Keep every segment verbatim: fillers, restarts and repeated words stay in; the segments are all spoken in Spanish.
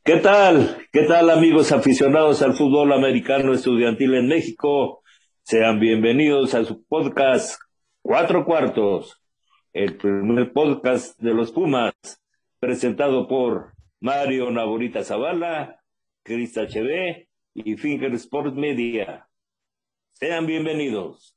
¿Qué tal? ¿Qué tal, amigos aficionados al fútbol americano estudiantil en México? Sean bienvenidos a su podcast Cuatro Cuartos, el primer podcast de los Pumas, presentado por Mario Naborita Zavala, Cris H D y Finger Sports Media. Sean bienvenidos.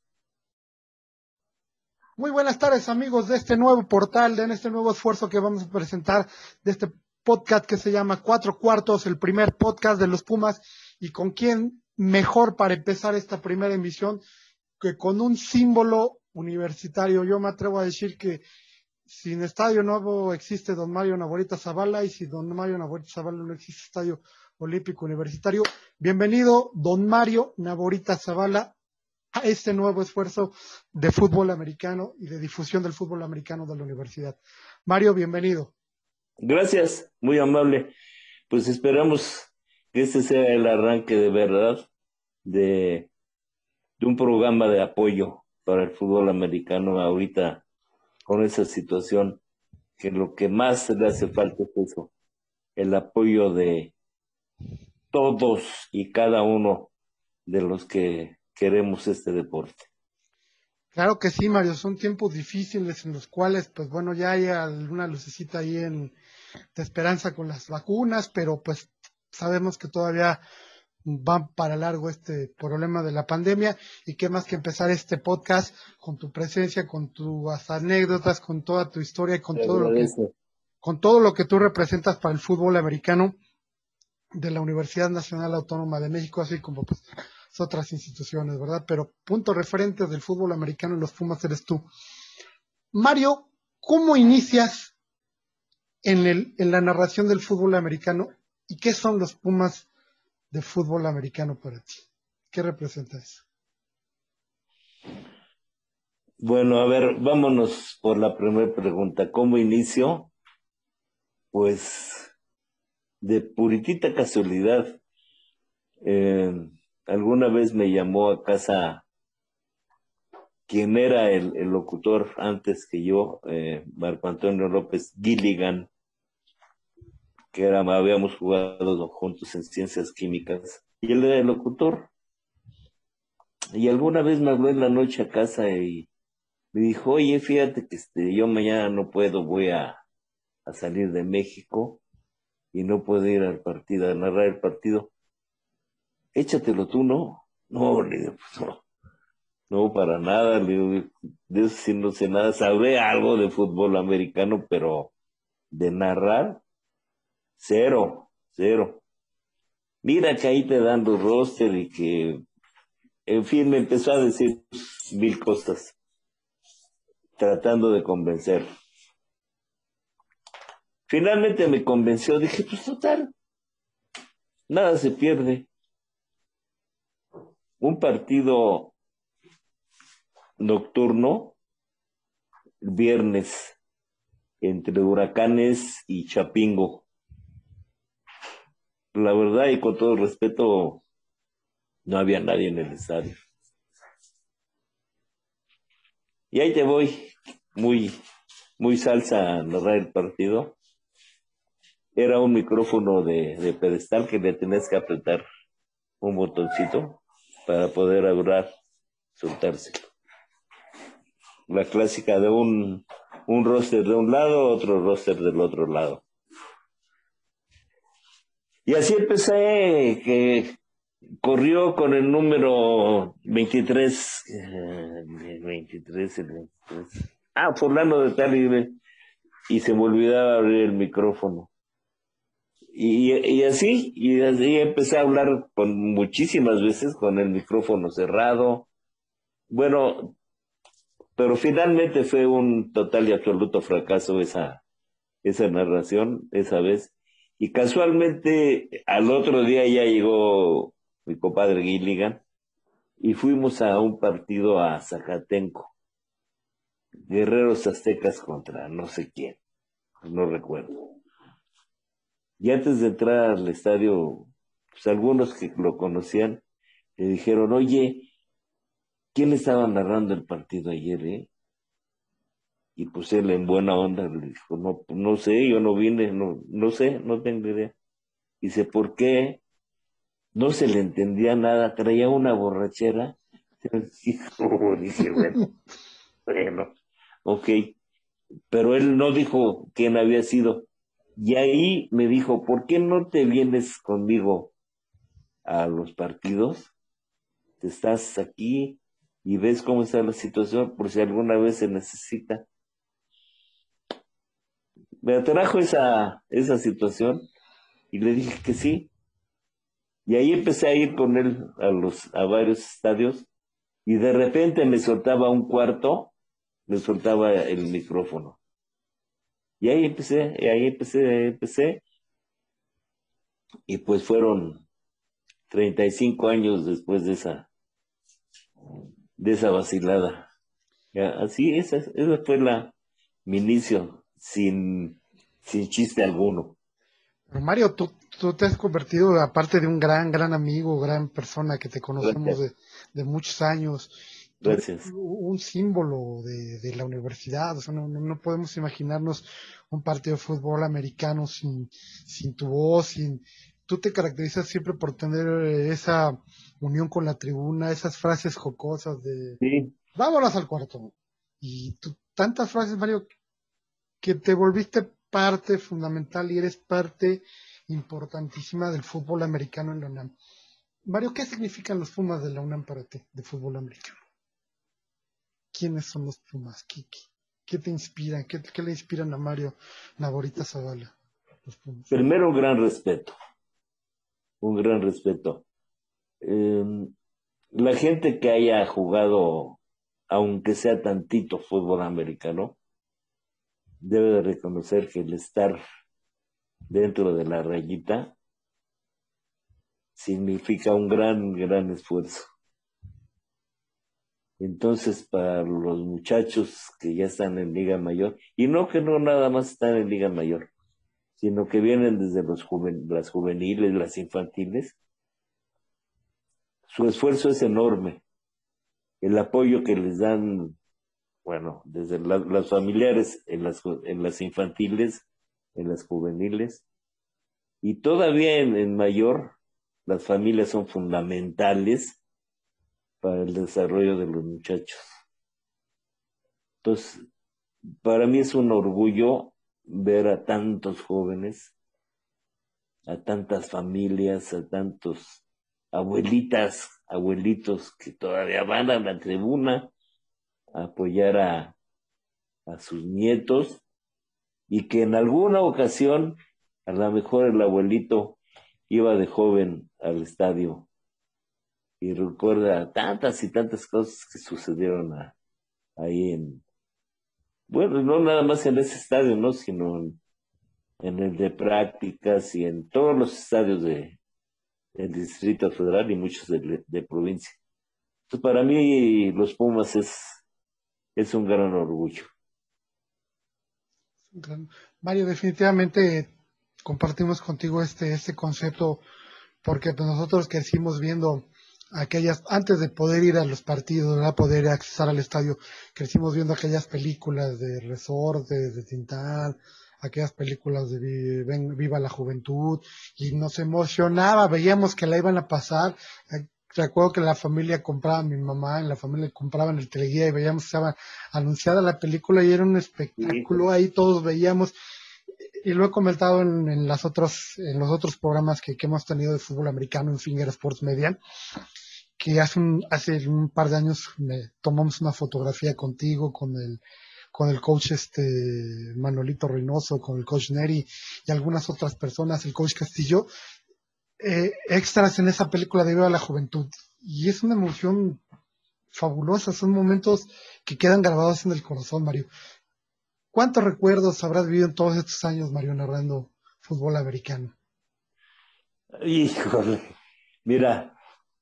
Muy buenas tardes, amigos de este nuevo portal, de este nuevo esfuerzo que vamos a presentar de este podcast que se llama Cuatro Cuartos, el primer podcast de los Pumas. Y con quién mejor para empezar esta primera emisión que con un símbolo universitario. Yo me atrevo a decir que sin Estadio Nuevo existe Don Mario Naborita Zavala, y si Don Mario Naborita Zavala no existe Estadio Olímpico Universitario. Bienvenido, Don Mario Naborita Zavala, a este nuevo esfuerzo de fútbol americano y de difusión del fútbol americano de la universidad. Mario, bienvenido. Gracias, muy amable. Pues esperamos que este sea el arranque de verdad de, de un programa de apoyo para el fútbol americano ahorita con esa situación, que lo que más le hace falta es eso, el apoyo de todos y cada uno de los que queremos este deporte. Claro que sí, Mario, son tiempos difíciles en los cuales, pues bueno, ya hay alguna lucecita ahí en, de esperanza con las vacunas, pero pues sabemos que todavía va para largo este problema de la pandemia, y qué más que empezar este podcast con tu presencia, con tus anécdotas, con toda tu historia y con Te todo lo que, agradezco. con todo lo que tú representas para el fútbol americano de la Universidad Nacional Autónoma de México, así como pues otras instituciones, ¿verdad? Pero punto referente del fútbol americano en los Pumas eres tú. Mario, ¿cómo inicias en, el, en la narración del fútbol americano y qué son los Pumas de fútbol americano para ti? ¿Qué representa eso? Bueno, a ver, vámonos por la primera pregunta. ¿Cómo inicio? Pues de puritita casualidad. Eh, alguna vez me llamó a casa quien era el, el locutor antes que yo, eh, Marco Antonio López Gilligan, que era, habíamos jugado juntos en ciencias químicas, y él era el locutor. Y alguna vez me habló en la noche a casa y me dijo, oye, fíjate que este, yo mañana no puedo, voy a, a salir de México y no puedo ir al partido, a narrar el partido. Échatelo tú, ¿no? No, le digo, pues no, no, para nada, le digo, de eso sí no sé nada, sabré algo de fútbol americano, pero de narrar, cero, cero. Mira que ahí te dan los roster y que, en fin, me empezó a decir mil cosas, tratando de convencer. Finalmente me convenció, dije, pues total, nada se pierde. Un partido nocturno, el viernes, entre Huracanes y Chapingo. La verdad, y con todo respeto, no había nadie en el estadio. Y ahí te voy, muy, muy salsa a narrar el partido. Era un micrófono de, de pedestal que le tenías que apretar un botoncito para poder hablar, soltarse. La clásica de un, un roster de un lado, otro roster del otro lado. Y así empecé, que corrió con el número veintitrés, eh, veintitrés, el veintitrés. Ah, fulano de tal, y, y se me olvidaba abrir el micrófono. Y, y así, y así empecé a hablar con muchísimas veces con el micrófono cerrado. Bueno, pero finalmente fue un total y absoluto fracaso esa, esa narración, esa vez. Y casualmente al otro día ya llegó mi compadre Gilligan y fuimos a un partido a Zacatenco, Guerreros Aztecas contra no sé quién, no recuerdo. Y antes de entrar al estadio, pues algunos que lo conocían le dijeron, oye, ¿quién estaba narrando el partido ayer, eh? Y pues él en buena onda le dijo, no, no sé, yo no vine, no, no sé, no tengo idea. Dice, ¿por qué? No se le entendía nada, traía una borrachera. Hijo, dije, bueno, bueno, ok. Pero él no dijo quién había sido. Y ahí me dijo, ¿por qué no te vienes conmigo a los partidos? Te estás aquí y ves cómo está la situación por si alguna vez se necesita. Me atrajo esa, esa situación y le dije que sí. Y ahí empecé a ir con él a los, a varios estadios y de repente me soltaba un cuarto, me soltaba el micrófono. Y ahí empecé, y ahí empecé, ahí empecé, y pues fueron treinta y cinco años después de esa, de esa vacilada. Ya, así, esa, esa fue la, mi inicio, sin, sin chiste alguno. Pero Mario, tú, tú te has convertido, aparte de un gran, gran amigo, gran persona que te conocemos Gracias, de, de muchos años, tú eres gracias. un símbolo de, de la universidad. O sea, no, no, no podemos imaginarnos un partido de fútbol americano sin, sin tu voz, sin... Tú te caracterizas siempre por tener eh, esa unión con la tribuna, esas frases jocosas de Sí, vámonos al cuarto. Y tú, tantas frases, Mario, que te volviste parte fundamental y eres parte importantísima del fútbol americano en la UNAM. Mario, ¿qué significan los Pumas de la UNAM para ti, de fútbol americano? ¿Quiénes son los Pumas? ¿Qué, qué, qué te inspiran? ¿Qué, ¿Qué, le inspiran a Mario Naborita Zavala, los Pumas? primero un gran respeto, un gran respeto. Eh, la gente que haya jugado, aunque sea tantito fútbol americano, debe de reconocer que el estar dentro de la rayita significa un gran, gran esfuerzo. Entonces, para los muchachos que ya están en Liga Mayor, y no que no nada más están en Liga Mayor, sino que vienen desde los juven, las juveniles, las infantiles, su esfuerzo es enorme. El apoyo que les dan, bueno, desde la, las familiares en las, en las infantiles, en las juveniles, y todavía en, en mayor, las familias son fundamentales para el desarrollo de los muchachos. Entonces, para mí es un orgullo ver a tantos jóvenes, a tantas familias, a tantos abuelitas, abuelitos que todavía van a la tribuna a apoyar a, a sus nietos y que en alguna ocasión, a lo mejor el abuelito iba de joven al estadio y recuerda tantas y tantas cosas que sucedieron a, ahí en, bueno, no nada más en ese estadio, ¿no? Sino en, en el de prácticas y en todos los estadios de, del Distrito Federal y muchos de, de provincia. Entonces, para mí, los Pumas es, es un gran orgullo. Mario, definitivamente compartimos contigo este, este concepto porque pues, nosotros crecimos viendo aquellas, antes de poder ir a los partidos, ¿verdad? Poder accesar al estadio, crecimos viendo aquellas películas de Resortes, de Tintán, aquellas películas de Vi- Ven- Viva la Juventud, y nos emocionaba, veíamos que la iban a pasar. Eh, Recuerdo que la familia compraba, mi mamá en la familia compraban el teleguía y veíamos que estaba anunciada la película y era un Sí, espectáculo, ahí todos veíamos y lo he comentado en, en las otros, en los otros programas que, que hemos tenido de fútbol americano en Finger Sports Media, que hace un, hace un par de años me tomamos una fotografía contigo, con el, con el coach este Manolito Reynoso, con el coach Neri y algunas otras personas, el coach Castillo, eh, extras en esa película de Viva la Juventud. Y es una emoción fabulosa, son momentos que quedan grabados en el corazón, Mario. ¿Cuántos recuerdos habrás vivido en todos estos años, Mario, narrando fútbol americano? híjole. Mira,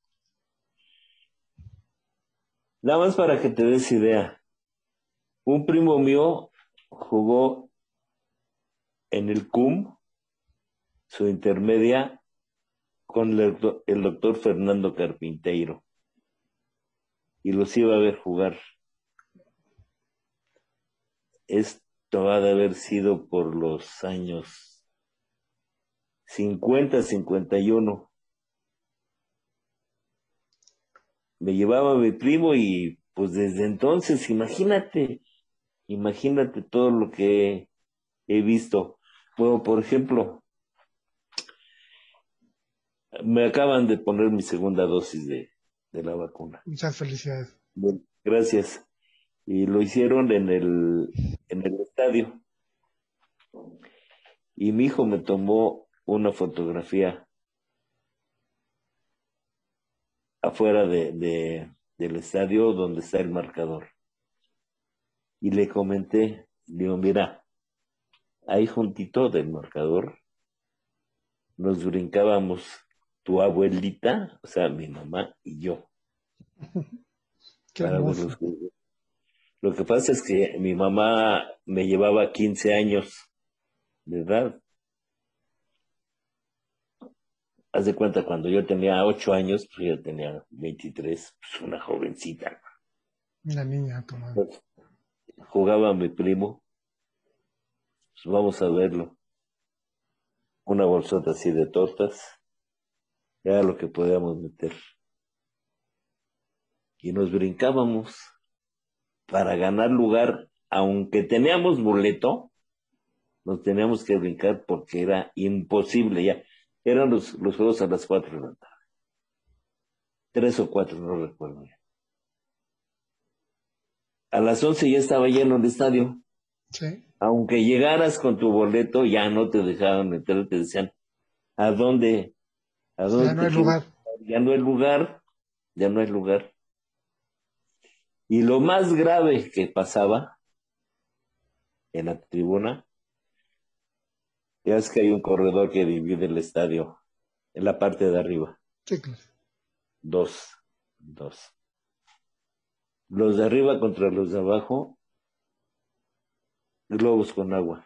nada más para que te des idea. Un primo mío jugó en el C U M, su intermedia, con el, doctor- el doctor Fernando Carpinteiro y los iba a ver jugar. Esto ha de haber sido por los años cincuenta, cincuenta y uno. Me llevaba mi primo y pues desde entonces, imagínate, imagínate todo lo que he visto. Bueno, por ejemplo, me acaban de poner mi segunda dosis de, de la vacuna. Muchas felicidades. Bueno, gracias. Y lo hicieron en el, en el estadio. Y mi hijo me tomó una fotografía afuera de, de- del estadio donde está el marcador. Y le comenté, digo, mira, ahí juntito del marcador nos brincábamos tu abuelita, o sea, mi mamá y yo, Qué para ver los hermoso. juegos. Lo que pasa es que mi mamá me llevaba quince años de edad. Haz de cuenta, cuando yo tenía ocho años, pues yo tenía veintitrés, pues una jovencita. Una niña, tu madre. Entonces, jugaba mi primo, pues vamos a verlo. Una bolsota así de tortas, era lo que podíamos meter. Y nos brincábamos para ganar lugar, aunque teníamos boleto, nos teníamos que brincar porque era imposible ya. Eran los, los juegos a las cuatro de la tarde. Tres o cuatro, no recuerdo ya. A las once ya estaba lleno el estadio. Sí. Aunque llegaras con tu boleto, ya no te dejaban meter, te decían, ¿a dónde? ¿A Ya dónde no hay te quieres? lugar. Ya no hay lugar, ya no hay lugar. Y lo más grave que pasaba en la tribuna, ya es que hay un corredor que divide el estadio en la parte de arriba. Sí, claro. Dos, dos. Los de arriba contra los de abajo, globos con agua.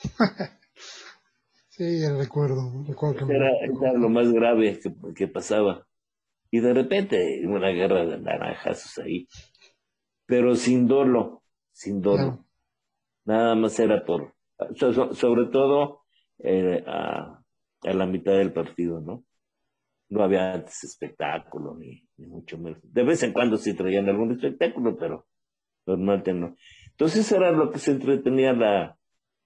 Sí, recuerdo, recuerdo que Eso me, era, me eso era lo contaste. más grave que, que pasaba. Y de repente, una guerra de naranjazos ahí, pero sin dolo, sin Claro. dolo. Nada más era por, so- so- sobre todo eh, a, a la mitad del partido, ¿no? No había antes espectáculo, ni, ni mucho menos. De vez en cuando sí traían algún espectáculo, pero normalmente no. Entonces era lo que se entretenía la,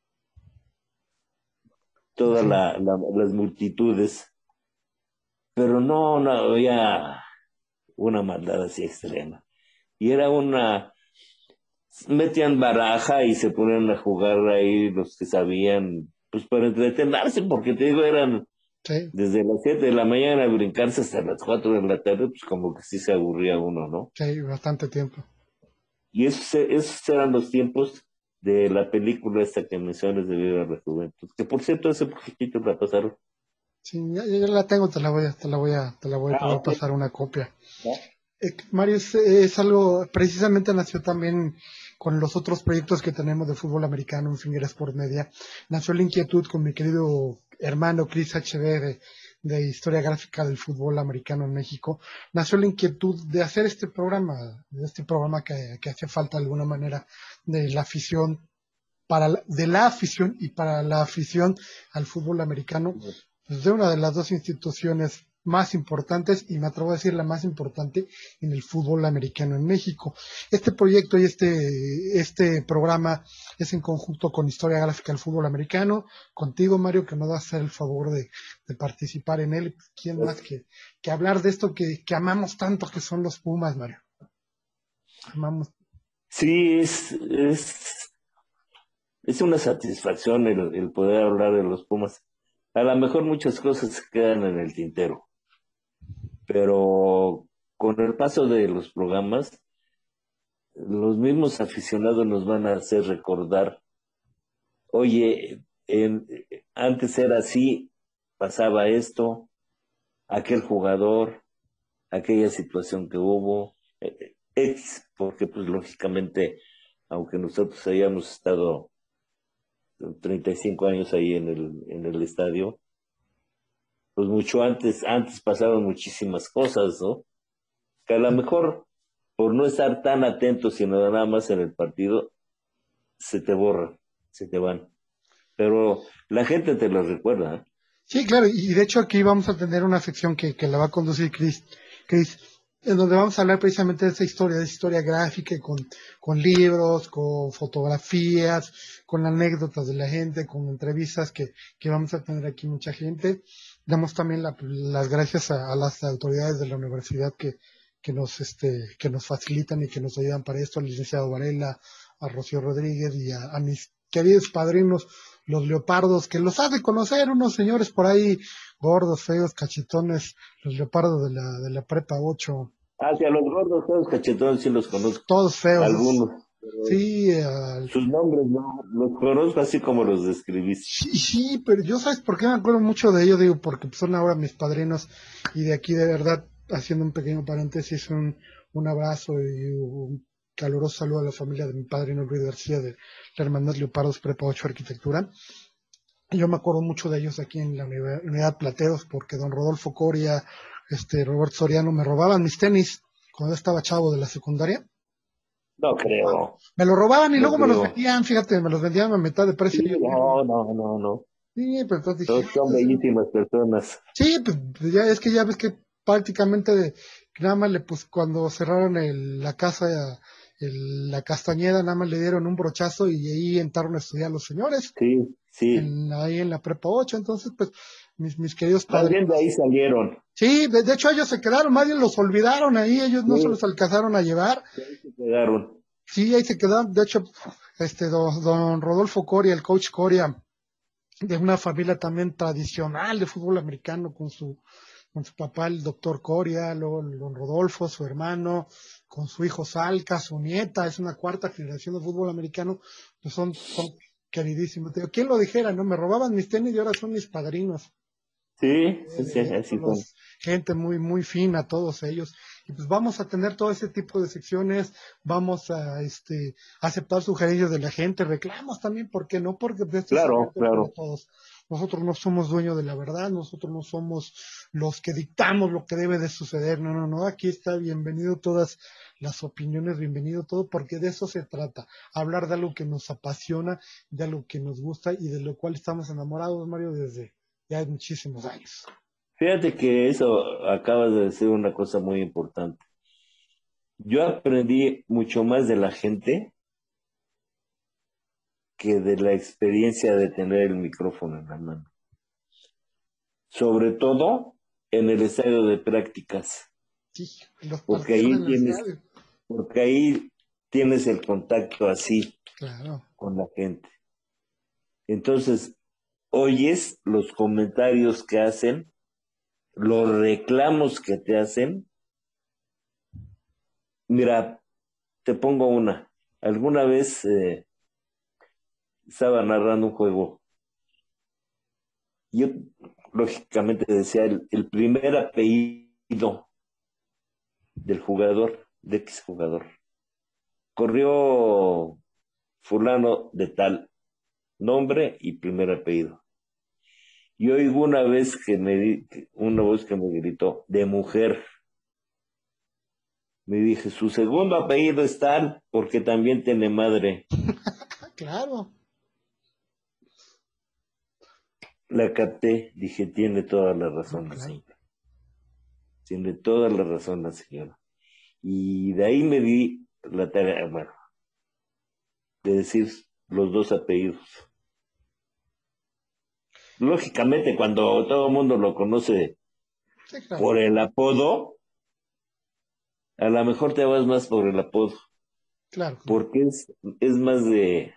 La todas gente. la, la- las multitudes, pero no, no había una maldad así extrema. Y era una, metían baraja y se ponían a jugar ahí los que sabían, pues para entretenerse, porque te digo, eran Sí, desde las siete de la mañana a brincarse hasta las cuatro de la tarde, pues como que sí se aburría uno, ¿no? sí, bastante tiempo. Y esos, esos eran los tiempos de la película esta que mencionas de Viva la Juventud, que por cierto hace poquitito la pasaron. Sí, ya, ya la tengo, te la voy a, te la voy a, te la voy a, te Ah, voy a ok. pasar una copia. ¿No? Eh, Mario, es, es algo, precisamente nació también con los otros proyectos que tenemos de fútbol americano en Finger Sport Media. Nació la inquietud con mi querido hermano Chris H D de, de Historia Gráfica del Fútbol Americano en México. Nació la inquietud de hacer este programa, de este programa que, que hace falta de alguna manera de la afición, para la- de la afición y para la afición al fútbol americano, pues, de una de las dos instituciones más importantes, y me atrevo a decir la más importante en el fútbol americano en México. Este proyecto y este, este programa es en conjunto con Historia Gráfica del Fútbol Americano, contigo, Mario, que nos vas a hacer el favor de, de participar en él. ¿Quién más que, que hablar de esto que, que amamos tanto, que son los Pumas, Mario? Amamos. Sí, es, es, es una satisfacción el, el poder hablar de los Pumas. A lo mejor muchas cosas se quedan en el tintero, pero con el paso de los programas, los mismos aficionados nos van a hacer recordar, oye, en- antes era así, pasaba esto, aquel jugador, aquella situación que hubo, eh, X, porque pues lógicamente, aunque nosotros hayamos estado treinta y cinco años ahí en el, en el estadio, pues mucho antes, antes pasaron muchísimas cosas, ¿no? Que a lo mejor por no estar tan atentos, sino nada más en el partido, se te borran, se te van. Pero la gente te lo recuerda, ¿eh? Sí, claro, y de hecho aquí vamos a tener una sección que, que la va a conducir Chris, Chris, en donde vamos a hablar precisamente de esa historia, de esa historia gráfica, con, con libros, con fotografías, con anécdotas de la gente, con entrevistas que, que vamos a tener aquí mucha gente. Damos también la- las gracias a, a las autoridades de la universidad que, que nos, este, que nos facilitan y que nos ayudan para esto, al licenciado Varela, a Rocío Rodríguez y a, a mis queridos padrinos los leopardos, que los has de conocer, unos señores por ahí gordos, feos, cachetones, los leopardos de la, de la prepa ocho, Hacia los gordos, todos cachetones sí los conozco, todos feos. algunos, pero Sí, uh, sus nombres no los conozco así como los describiste. sí, sí, pero yo sabes por qué me acuerdo mucho de ellos, digo, porque son ahora mis padrinos y de aquí de verdad, haciendo un pequeño paréntesis, un, un abrazo y un caluroso saludo a la familia de mi padrino Luis García de la Hermandad Leopardos Prepa ocho Arquitectura. Yo me acuerdo mucho de ellos aquí en la Unidad Plateros, porque don Rodolfo Coria, este Roberto Soriano me robaban mis tenis cuando yo estaba chavo de la secundaria. No creo, Me los robaban y no luego me los creo. vendían, fíjate, me los vendían a mitad de Sí, precio. Y yo, no, no, no, no. sí, pero entonces dije, Todos son bellísimas personas. sí, pues pues, ya es que ya ves que prácticamente de- nada más le pues cuando cerraron el- la casa, el- la Castañeda, nada más le dieron un brochazo y ahí entraron a estudiar los señores, Sí, sí. en, ahí en la prepa ocho. Entonces pues mis, mis queridos Más padres. bien de ahí salieron. Sí, de, de hecho ellos se quedaron, más bien los olvidaron ahí, ellos no se Sí, los alcanzaron a llevar. de ahí se quedaron. Sí, ahí se quedaron. De hecho, este don, don Rodolfo Coria, el coach Coria, de una familia también tradicional de fútbol americano con su, con su papá, el doctor Coria, luego el don Rodolfo, su hermano, con su hijo Salca, su nieta, es una cuarta generación de fútbol americano, pues son, son queridísimos. Te digo, ¿quién lo dijera, no? Me robaban mis tenis y ahora son mis padrinos. Sí, sí, sí, De así son. los, gente muy, muy fina, todos ellos. Y pues vamos a tener todo ese tipo de secciones, vamos a este, aceptar sugerencias de la gente, reclamos también, ¿por qué no? Porque esto es Claro, abierto para claro. todos. Nosotros no somos dueños de la verdad, nosotros no somos los que dictamos lo que debe de suceder, no, no, no, aquí está bienvenido todas las opiniones, bienvenido todo, porque de eso se trata, hablar de algo que nos apasiona, de algo que nos gusta y de lo cual estamos enamorados, Mario, desde ya hay muchísimos años. Fíjate que eso acabas de decir una cosa muy importante. Yo aprendí mucho más de la gente que de la experiencia de tener el micrófono en la mano. Sobre todo en el estadio de prácticas, Sí, los porque partidos ahí en el tienes, estadio. porque ahí tienes el contacto así Claro, con la gente. Entonces, oyes los comentarios que hacen, los reclamos que te hacen. Mira, te pongo una. Alguna vez eh, estaba narrando un juego. Yo, lógicamente, decía el, el primer apellido del jugador, de X jugador. Corrió fulano de tal nombre y primer apellido. Y oigo una vez que me di, una voz que me gritó, de mujer. Me dije, su segundo apellido es tal porque también tiene madre. claro. La capté, dije, tiene toda la No, razón la claro. señora. Tiene toda la razón la señora. Y de ahí me di la tarea, bueno, de decir los dos apellidos. Lógicamente, cuando todo el mundo lo conoce Sí, claro. por el apodo, a lo mejor te vas más por el apodo, Claro, claro. porque es, es más de,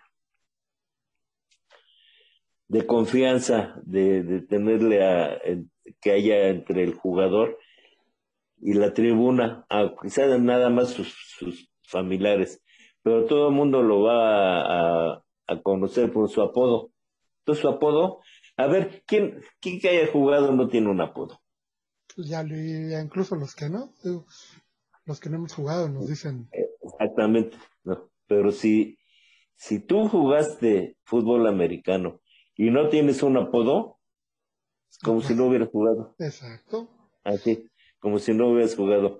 de confianza, de, de tenerle a, el- que haya entre el jugador y la tribuna, a, quizás nada más sus, sus familiares, pero todo el mundo lo va a, a conocer por su apodo. Entonces su apodo, a ver, ¿quién, quién que haya jugado no tiene un apodo? Pues ya, le- ya incluso los que no, digo, los que no hemos jugado nos dicen, Exactamente, no. Pero si, si tú jugaste fútbol americano y no tienes un apodo, es no como si no puede. hubieras jugado, Exacto. así, como si no hubieras jugado.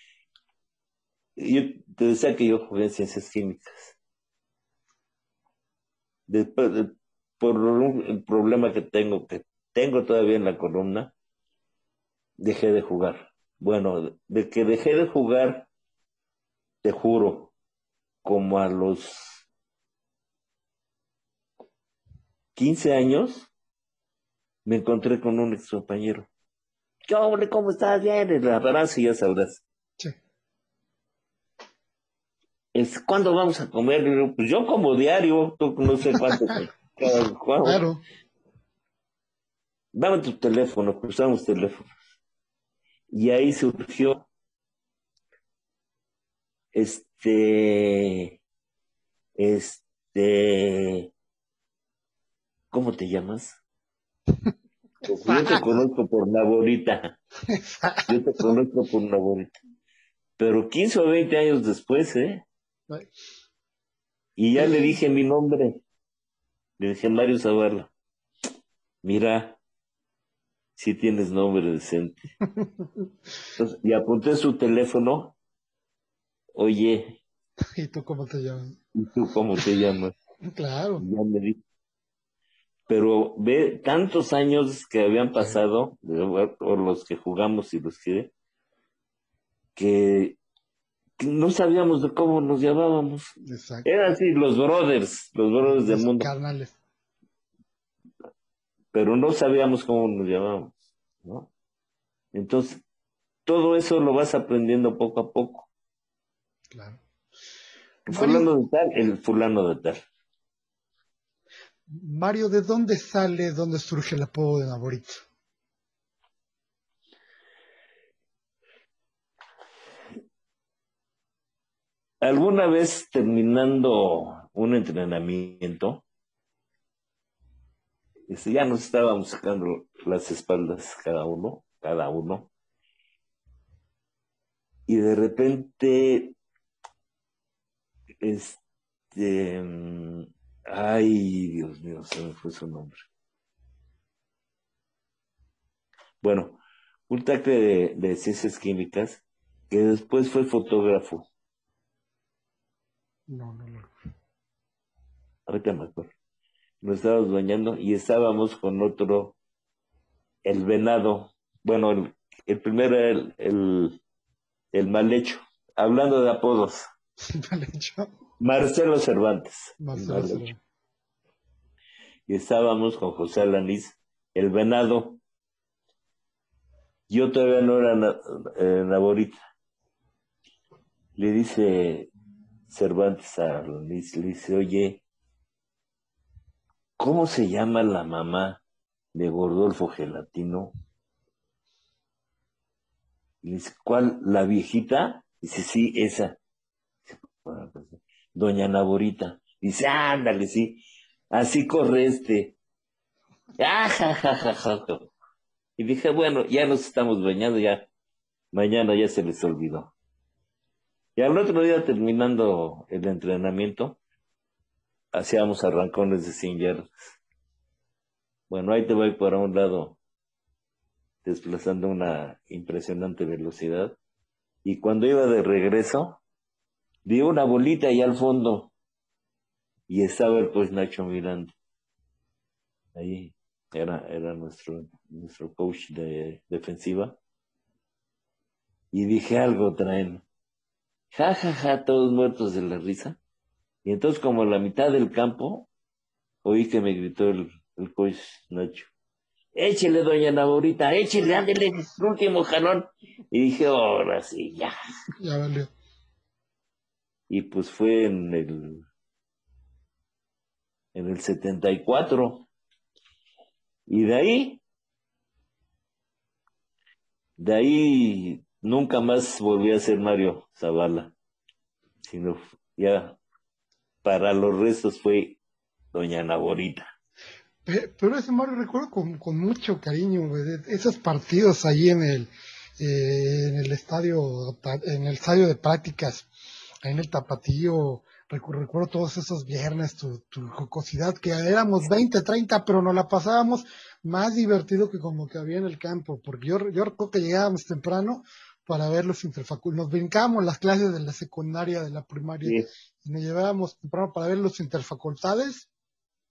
Yo te decía que yo jugué en ciencias químicas. Después, de- por un el problema que tengo, que tengo todavía en la columna, dejé de jugar. Bueno, de que dejé de jugar, te juro, como a los quince años, me encontré con un ex compañero. ¿Qué hombre, cómo estás? Bien, el abrazo y ya sabrás. Sí. Es, ¿cuándo vamos a comer? Y digo, pues yo como diario, tú no sé cuánto. Cada, cuándo. Claro. Dame tu teléfono, cruzamos teléfono. Y ahí surgió, este, este, ¿cómo te llamas? Porque yo te conozco por Naborita. Yo te conozco por Naborita. Pero quince o veinte años después, ¿eh? Y ya le Sí. dije mi nombre. Le dije, Mario Zavala, mira, si tienes nombre decente. Entonces, y apunté su teléfono. Oye, ¿Y tú cómo te llamas? ¿y tú cómo te llamas? Claro. Y ya me dijo. Pero ve tantos años que habían Sí. pasado, o los que jugamos y los que, que, que no sabíamos de cómo nos llamábamos. Exacto. Eran así los brothers, los brothers del Los mundo, carnales. pero no sabíamos cómo nos llamábamos, ¿no? Entonces, todo eso lo vas aprendiendo poco a poco. Claro. Fulano Mario, de tal, el fulano de tal. Mario, ¿de dónde sale, dónde surge el apodo de Naborito? Alguna vez terminando un entrenamiento, este, ya nos estábamos sacando las espaldas cada uno, cada uno, y de repente, este, mm, ay, Dios mío, se me fue su nombre. Bueno, un tacle de, de ciencias químicas que después fue fotógrafo. No, no, no. Ahorita me acuerdo. Nos estábamos bañando y estábamos con otro, el venado. Bueno, el, el primero era el, el, el mal hecho. Hablando de apodos, Mal hecho. Marcelo Cervantes, el Marcelo mal hecho. Cervantes. Y estábamos con José Alanís, el venado. Yo todavía no era na, eh, naborita. Le dice Cervantes a Alanís, le dice, oye, ¿cómo se llama la mamá de Gordolfo Gelatino? Y le dice, ¿cuál? ¿La viejita? Dice, sí, esa. Doña Naborita. Dice, ándale, sí. Así corre este. Ah, ja, ja, ja, ja, ja. Y dije, bueno, ya nos estamos bañando, ya. Mañana ya se les olvidó. Y al otro día, terminando el entrenamiento, hacíamos arrancones de cien yardas. Bueno, ahí te voy por un lado, desplazando una impresionante velocidad. Y cuando iba de regreso, vi una bolita ahí al fondo. Y estaba el pues Nacho mirando. Ahí era, era nuestro, nuestro coach de defensiva. Y dije, algo traen. Ja, ja, ja, todos muertos de la risa. Y entonces, como a la mitad del campo, oí que me gritó el, el coach Nacho. Échele, doña Naborita, échele, ándele, último jalón. Y dije, ahora sí, ya. Ya valió. Y pues fue en el, en el setenta y cuatro. Y de ahí, de ahí nunca más volví a ser Mario Zavala, sino ya para los restos fue doña Naborita. Pe- Pero ese Mario recuerdo con, con mucho cariño, güey, de- esos partidos ahí en el, eh, en el estadio, ta- en el estadio de prácticas, ahí en el Tapatío. Recu- recuerdo todos esos viernes, tu, tu jocosidad, que éramos veinte treinta, pero nos la pasábamos más divertido que como que había en el campo, porque yo, yo recuerdo que llegábamos temprano para ver los interfacultades, nos brincábamos las clases de la secundaria, de la primaria, Sí, y nos llevábamos temprano para ver los interfacultades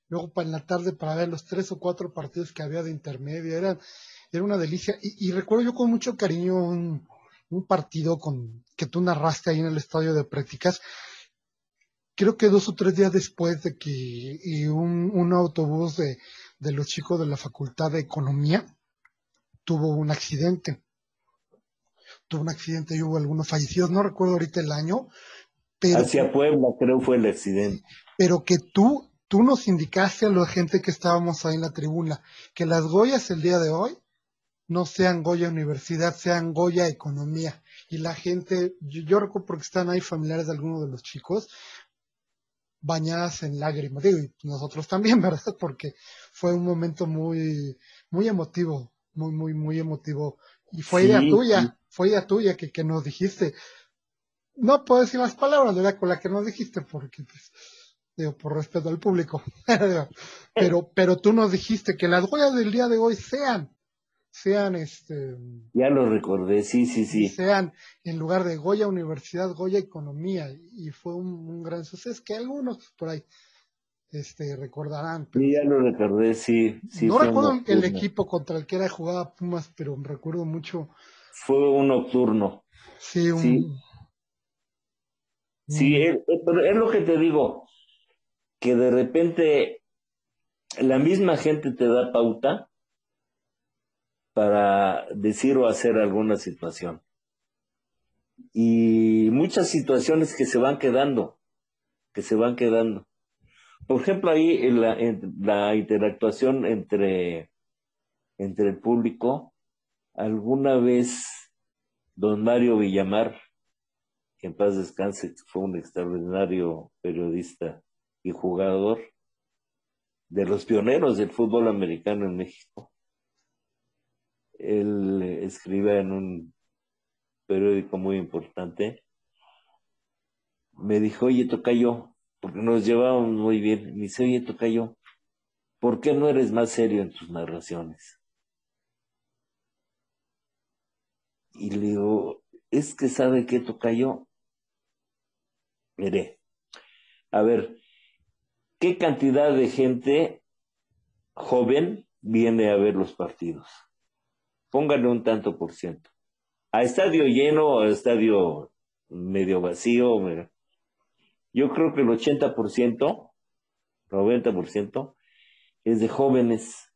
luego para en la tarde para ver los tres o cuatro partidos que había de intermedio, era, era una delicia. Y, y recuerdo yo con mucho cariño un, un partido con, que tú narraste ahí en el estadio de prácticas, creo que dos o tres días después de que y un, un autobús de, de los chicos de la Facultad de Economía tuvo un accidente, tuvo un accidente y hubo algunos fallecidos, no recuerdo ahorita el año, pero Hacia Puebla, creo fue el accidente. pero que tú, tú nos indicaste a la gente que estábamos ahí en la tribuna, que las Goyas el día de hoy no sean Goya Universidad, sean Goya Economía. Y la gente, yo, yo recuerdo porque están ahí familiares de algunos de los chicos, bañadas en lágrimas. Digo, y nosotros también, ¿verdad? Porque fue un momento muy, muy emotivo, muy, muy, muy emotivo. Y fue idea Sí, sí, tuya, fue idea tuya que, que nos dijiste. No puedo decir las palabras, ¿verdad? Con las que nos dijiste, porque pues, digo, por respeto al público. pero, pero tú nos dijiste que las huellas del día de hoy sean, sean, este, ya lo recordé, sí, sí, sí. sean en lugar de Goya Universidad, Goya Economía, y fue un, un gran suceso que algunos por ahí, este, recordarán, pero Sí, ya lo recordé, sí, sí, no fue un recuerdo el nocturno. equipo contra el que era jugada Pumas, pero recuerdo mucho, Fue un nocturno, sí, sí, un, sí, un es, es- pero es lo que te digo, que de repente la misma gente te da pauta para decir o hacer alguna situación. Y muchas situaciones que se van quedando, que se van quedando. Por ejemplo, ahí en la, en la interactuación entre, entre el público, alguna vez don Mario Villamar, que en paz descanse, fue un extraordinario periodista y jugador de los pioneros del fútbol americano en México. Él escribía en un periódico muy importante. Me dijo, oye, tocayo, porque nos llevábamos muy bien. Me dice, oye, tocayo, ¿por qué no eres más serio en tus narraciones? Y le digo, es que sabe qué, tocayo. Mire, a ver, ¿qué cantidad de gente joven viene a ver los partidos? Póngale un tanto por ciento. A estadio lleno o a estadio medio vacío. me- Yo creo que el ochenta por ciento, noventa por ciento es de jóvenes.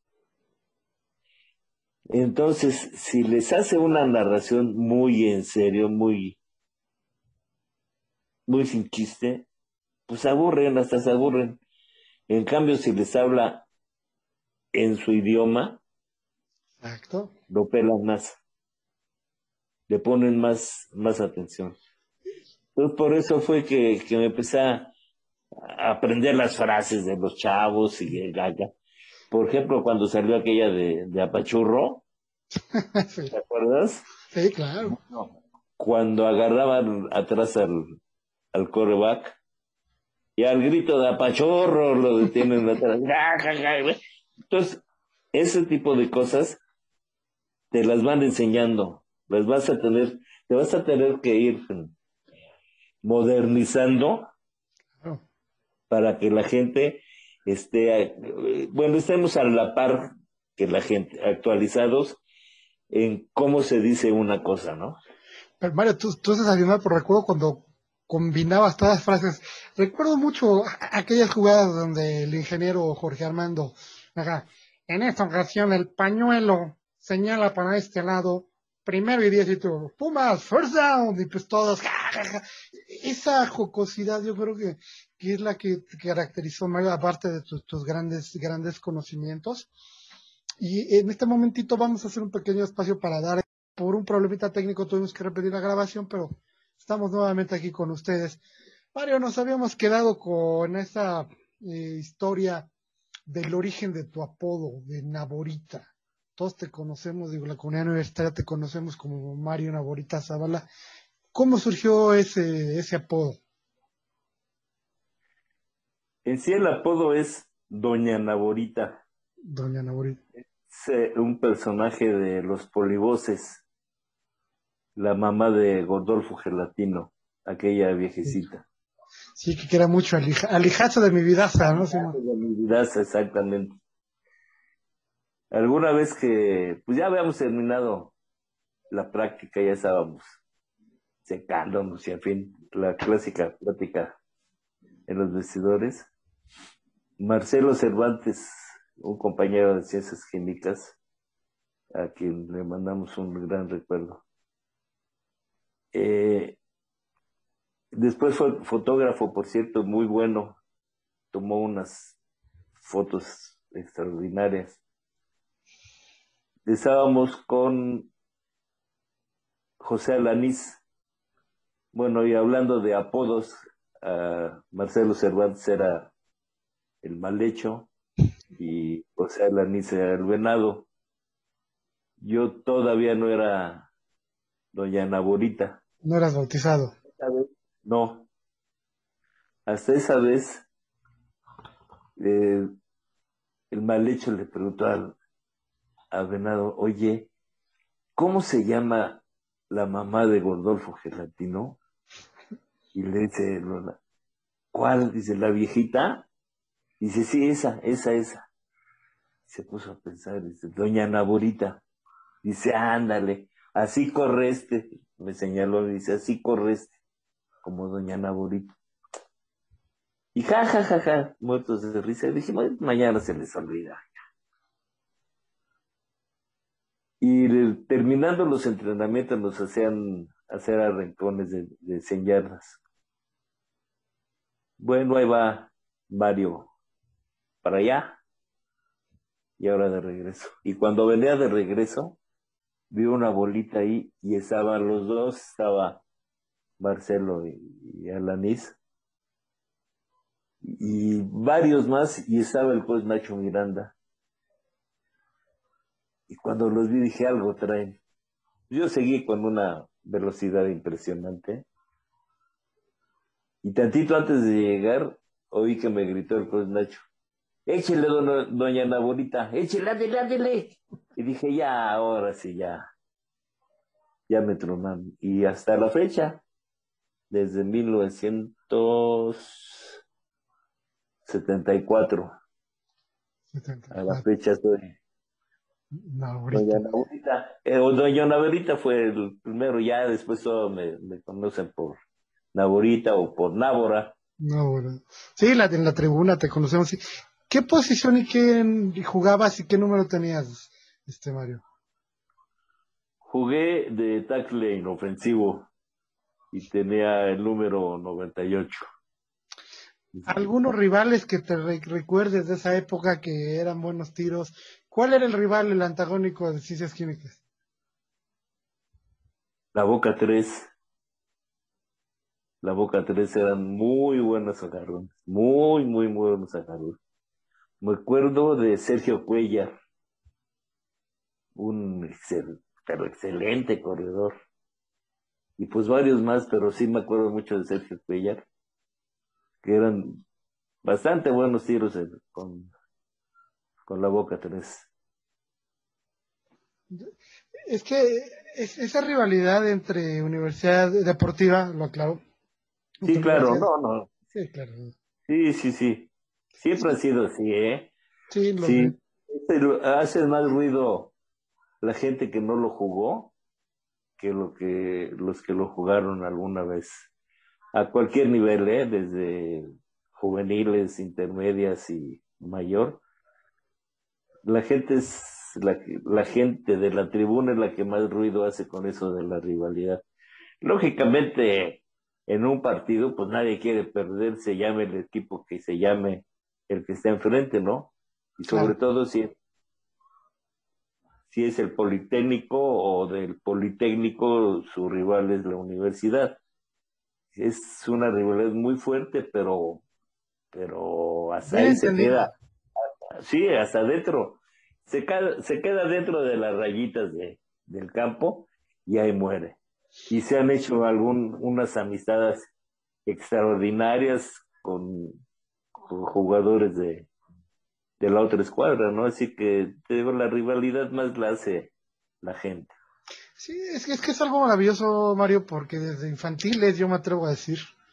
Entonces, si les hace una narración muy en serio, muy, muy sin chiste, pues se aburren, hasta se aburren. En cambio, si les habla en su idioma, acto. lo pelan más, le ponen más, más atención. Entonces, por eso fue que, que me empecé a a aprender las frases de los chavos y el gaga. Por ejemplo, cuando salió aquella de, de Apachurro, sí, ¿te acuerdas? sí, claro. No. Cuando agarraban atrás al, al quarterback y al grito de Apachurro lo detienen atrás. Ja, ja, ja, güey. Entonces, ese tipo de cosas te las van enseñando, las vas a tener, te vas a tener que ir modernizando Claro. para que la gente esté, eh, bueno, estemos a la par que la gente, actualizados en cómo se dice una cosa, ¿no? Pero Mario, tú, tú estás animado, pero recuerdo cuando combinabas todas las frases. Recuerdo mucho a- aquellas jugadas donde el ingeniero Jorge Armando, ajá, en esta ocasión el pañuelo señala para este lado, primero y diez y tú, Pumas, first down, y pues todos, ja, ja, ja. Esa jocosidad yo creo que, que es la que caracterizó Mario, aparte de tus, tus grandes, grandes conocimientos. Y en este momentito vamos a hacer un pequeño espacio para dar, por un problemita técnico tuvimos que repetir la grabación, pero estamos nuevamente aquí con ustedes. Mario, nos habíamos quedado con esa eh, historia del origen de tu apodo, de Naborita. Todos te conocemos, digo, la comunidad universitaria te conocemos como Mario Naborita Zavala. ¿Cómo surgió ese, ese apodo, En sí el apodo es Doña Naborita, doña Naborita? es eh, un personaje de los polivoces, la mamá de Gordolfo Gelatino, aquella viejecita. Sí, que era mucho al, hija, al hijazo de mi vidaza, ¿no? Sí, De mi vidaza, exactamente. Alguna vez que, pues ya habíamos terminado la práctica, ya estábamos secándonos y en fin, la clásica plática en los vestidores. Marcelo Cervantes, un compañero de ciencias químicas, a quien le mandamos un gran recuerdo. Eh, después fue fotógrafo, por cierto, muy bueno, tomó unas fotos extraordinarias. Estábamos con José Alanís, bueno, y hablando de apodos, uh, Marcelo Cervantes era el mal hecho y José Alanís era el venado. Yo todavía no era doña Naborita. No eras bautizado. No, hasta esa vez eh, el mal hecho le preguntó al, al venado, oye, ¿cómo se llama la mamá de Gordolfo Gelatino? Y le dice Lola, ¿cuál? Dice, ¿la viejita? Dice, sí, esa, esa, esa. Se puso a pensar, dice, doña Naborita. Dice, ándale, así corre este. Me señaló, dice, así corre este, como doña Naborita. Y ja, ja, ja, ja, muertos de risa. Y dije, mañana se les olvida. Y de, terminando los entrenamientos nos hacían hacer arrancones de, de cien yardas. Bueno, ahí va Mario para allá y ahora de regreso. Y cuando venía de regreso, vi una bolita ahí y estaban los dos, estaba Marcelo y, y Alanís, y varios más, y estaba el juez Nacho Miranda. Y cuando los vi dije, algo traen. Yo seguí con una velocidad impresionante. Y tantito antes de llegar, oí que me gritó el juez Nacho, échele, don, doña Naborita, échele, ándele, ándele. Y dije, ya, ahora sí, ya, ya me tronaron. Y hasta la fecha, desde mil novecientos setenta y cuatro a la setenta y cuatro. fecha soy No, doña ahorita. Naborita. Eh, o doña Naborita fue el primero, ya después todos me, me conocen por Naborita o por Nábora. No, bueno. Sí, la, en la tribuna te conocemos. Sí. ¿Qué posición y quién jugabas y qué número tenías, este Mario? Jugué de tackle inofensivo y tenía el número noventa y ocho. Algunos rivales que te re- recuerdes de esa época que eran buenos tiros. ¿Cuál era el rival, el antagónico de ciencias químicas? La Boca tres, la Boca tres eran muy buenos agarrones, muy, muy, muy buenos agarrones. Me acuerdo de Sergio Cuellar, un excel, pero excelente corredor. Y pues varios más, pero sí me acuerdo mucho de Sergio Cuellar, que eran bastante buenos tiros en- con, con la Boca tres. Es que es- esa rivalidad entre universidad deportiva, lo aclaro, Sí, entre claro, universidad, no, no. sí, claro, Sí, sí, sí. Siempre ha sido así, ¿eh? sí, lo sé. Sí. Este lo- hace más ruido la gente que no lo jugó que lo que los que lo jugaron alguna vez. A cualquier nivel, ¿eh? Desde juveniles, intermedias y mayor. La gente es la, la gente de la tribuna es la que más ruido hace con eso de la rivalidad. Lógicamente, en un partido, pues nadie quiere perder, se llame el equipo que se llame el que está enfrente, ¿no? Y sobre Claro. todo si, si es el Politécnico o del Politécnico, su rival es la universidad. Es una rivalidad muy fuerte, pero, pero hasta Bien ahí se entendido. queda. Sí, hasta adentro. Se, ca- se queda dentro de las rayitas de, del campo y ahí muere. Y se han hecho algún, unas amistades extraordinarias con, con jugadores de, de la otra escuadra, ¿no? Así que te digo, la rivalidad más la hace la gente. Sí, es que, es que es algo maravilloso, Mario, porque desde infantiles, yo me atrevo a decir,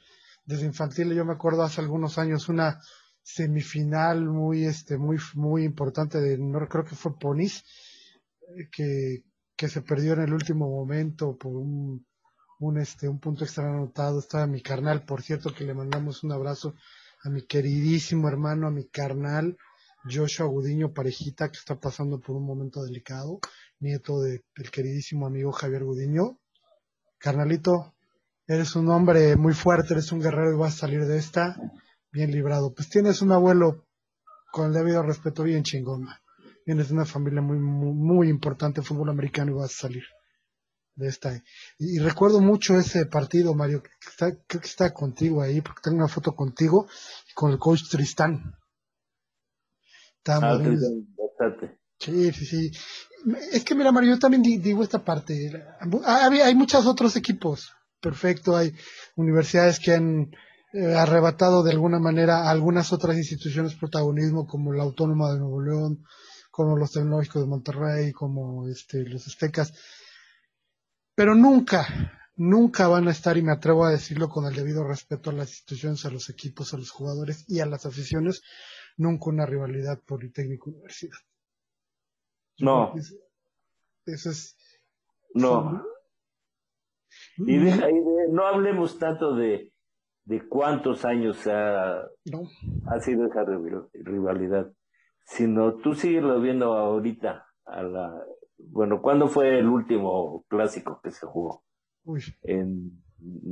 desde infantil, yo me acuerdo hace algunos años una semifinal muy, este, muy, muy importante de, no creo que fue Ponis, eh, que, que se perdió en el último momento por un, un, este, un punto extra anotado. Estaba mi carnal, por cierto, que le mandamos un abrazo a mi queridísimo hermano, a mi carnal, Joshua Gudiño Parejita, que está pasando por un momento delicado, nieto de, del queridísimo amigo Javier Gudiño. Carnalito, eres un hombre muy fuerte, eres un guerrero y vas a salir de esta bien librado. Pues tienes un abuelo con el debido respeto bien chingón, man. Vienes de una familia muy, muy, muy importante, fútbol americano, y vas a salir de esta. Y, y recuerdo mucho ese partido, Mario, que está, creo que está contigo ahí, porque tengo una foto contigo y con el coach Tristán. Ah, Estábamos bien. Cristian, bastante. Sí, sí, sí. Es que mira, Mario, yo también di- digo esta parte. Hay, hay muchos otros equipos, perfecto. Hay universidades que han eh, arrebatado de alguna manera a algunas otras instituciones protagonismo, como la Autónoma de Nuevo León, como los Tecnológicos de Monterrey, como este, los Aztecas, pero nunca, nunca van a estar, y me atrevo a decirlo con el debido respeto a las instituciones, a los equipos, a los jugadores y a las aficiones, nunca una rivalidad Politécnico-Universidad. Yo creo que No, es- eso es no. Y deja, y de- no hablemos tanto de, de cuántos años ha, no, ha sido esa rival- rivalidad, sino tú síguelo viendo ahorita. A la, bueno, ¿cuándo fue el último clásico que se jugó? uy, ¿En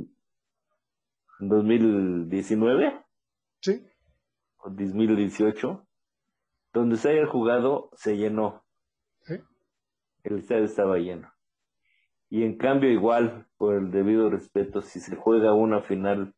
dos mil diecinueve sí, o dos mil dieciocho? Donde se haya jugado, se llenó. sí. El estadio estaba lleno. Y en cambio, igual, por el debido respeto, si se juega una final,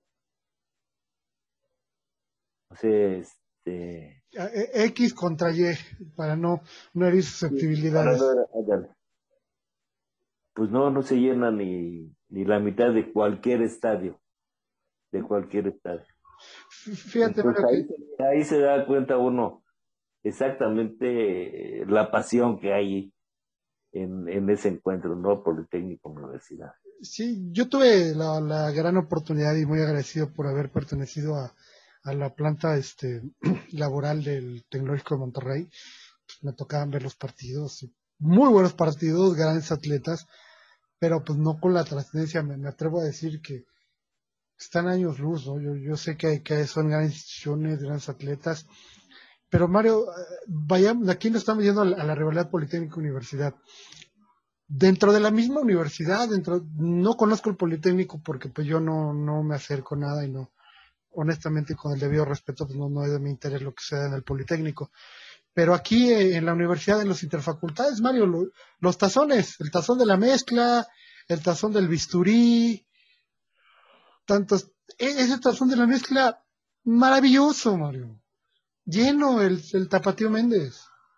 o sea, este, A- e- X contra Y, para no, no herir para no susceptibilidades. ver- ándale, pues no, no se llena ni, ni la mitad de cualquier estadio, de cualquier estadio. Fí- Fíjate, Entonces Mario, que ahí, se- ahí se da cuenta uno exactamente eh, la pasión que hay en, en ese encuentro, ¿no? Politécnico Universidad. sí, yo tuve la, la gran oportunidad y muy agradecido por haber pertenecido a, a la planta este, laboral del Tecnológico de Monterrey. Pues me tocaban ver los partidos, muy buenos partidos, grandes atletas, pero pues no con la trascendencia. Me, me atrevo a decir que están años luz, ¿no? Yo, yo sé que, hay, que son grandes instituciones, grandes atletas, pero Mario, eh, vayamos, aquí nos estamos yendo a la, a la rivalidad Politécnico-Universidad. Dentro de la misma universidad, dentro, no conozco el Politécnico porque pues yo no, no me acerco nada y no, honestamente con el debido respeto, pues no, no es de mi interés lo que sea en el Politécnico. Pero aquí eh, en la universidad, en los interfacultades, Mario, lo, los tazones, el tazón de la mezcla, el tazón del bisturí, tantos, e- ese tazón de la mezcla, maravilloso, Mario. Lleno el, el Tapatío Méndez.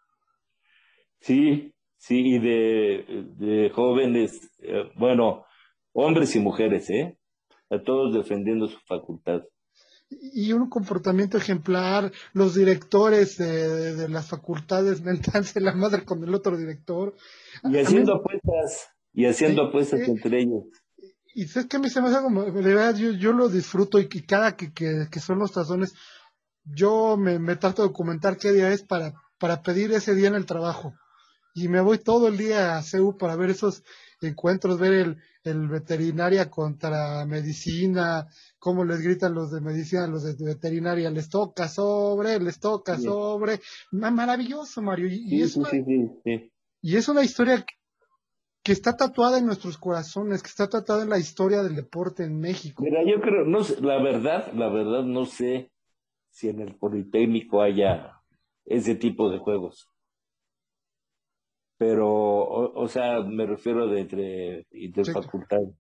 Sí, sí, y de, de jóvenes, eh, bueno, hombres y mujeres, ¿eh? A todos defendiendo su facultad. Y un comportamiento ejemplar, los directores de, de las facultades mentándose la madre con el otro director. Y A, a mí, haciendo apuestas, y haciendo sí, apuestas sí, entre ellos. y sabes que a mí se me hace como, de verdad, yo, yo lo disfruto y, y cada que, que, que son los tazones, yo me, me trato de documentar qué día es para, para pedir ese día en el trabajo. Y me voy todo el día a C E U para ver esos encuentros, ver el, el veterinaria contra medicina, cómo les gritan los de medicina a los de veterinaria, les toca sobre, les toca Sí, sobre. Ma- Maravilloso, Mario. Y, y sí, es sí, una, sí, sí, sí. y es una historia que, que está tatuada en nuestros corazones, que está tatuada en la historia del deporte en México. Mira, yo creo, no sé, la verdad, la verdad, no sé si en el Politécnico haya ese tipo de juegos. Pero, o, o sea, me refiero de entre Sí, interfacultades.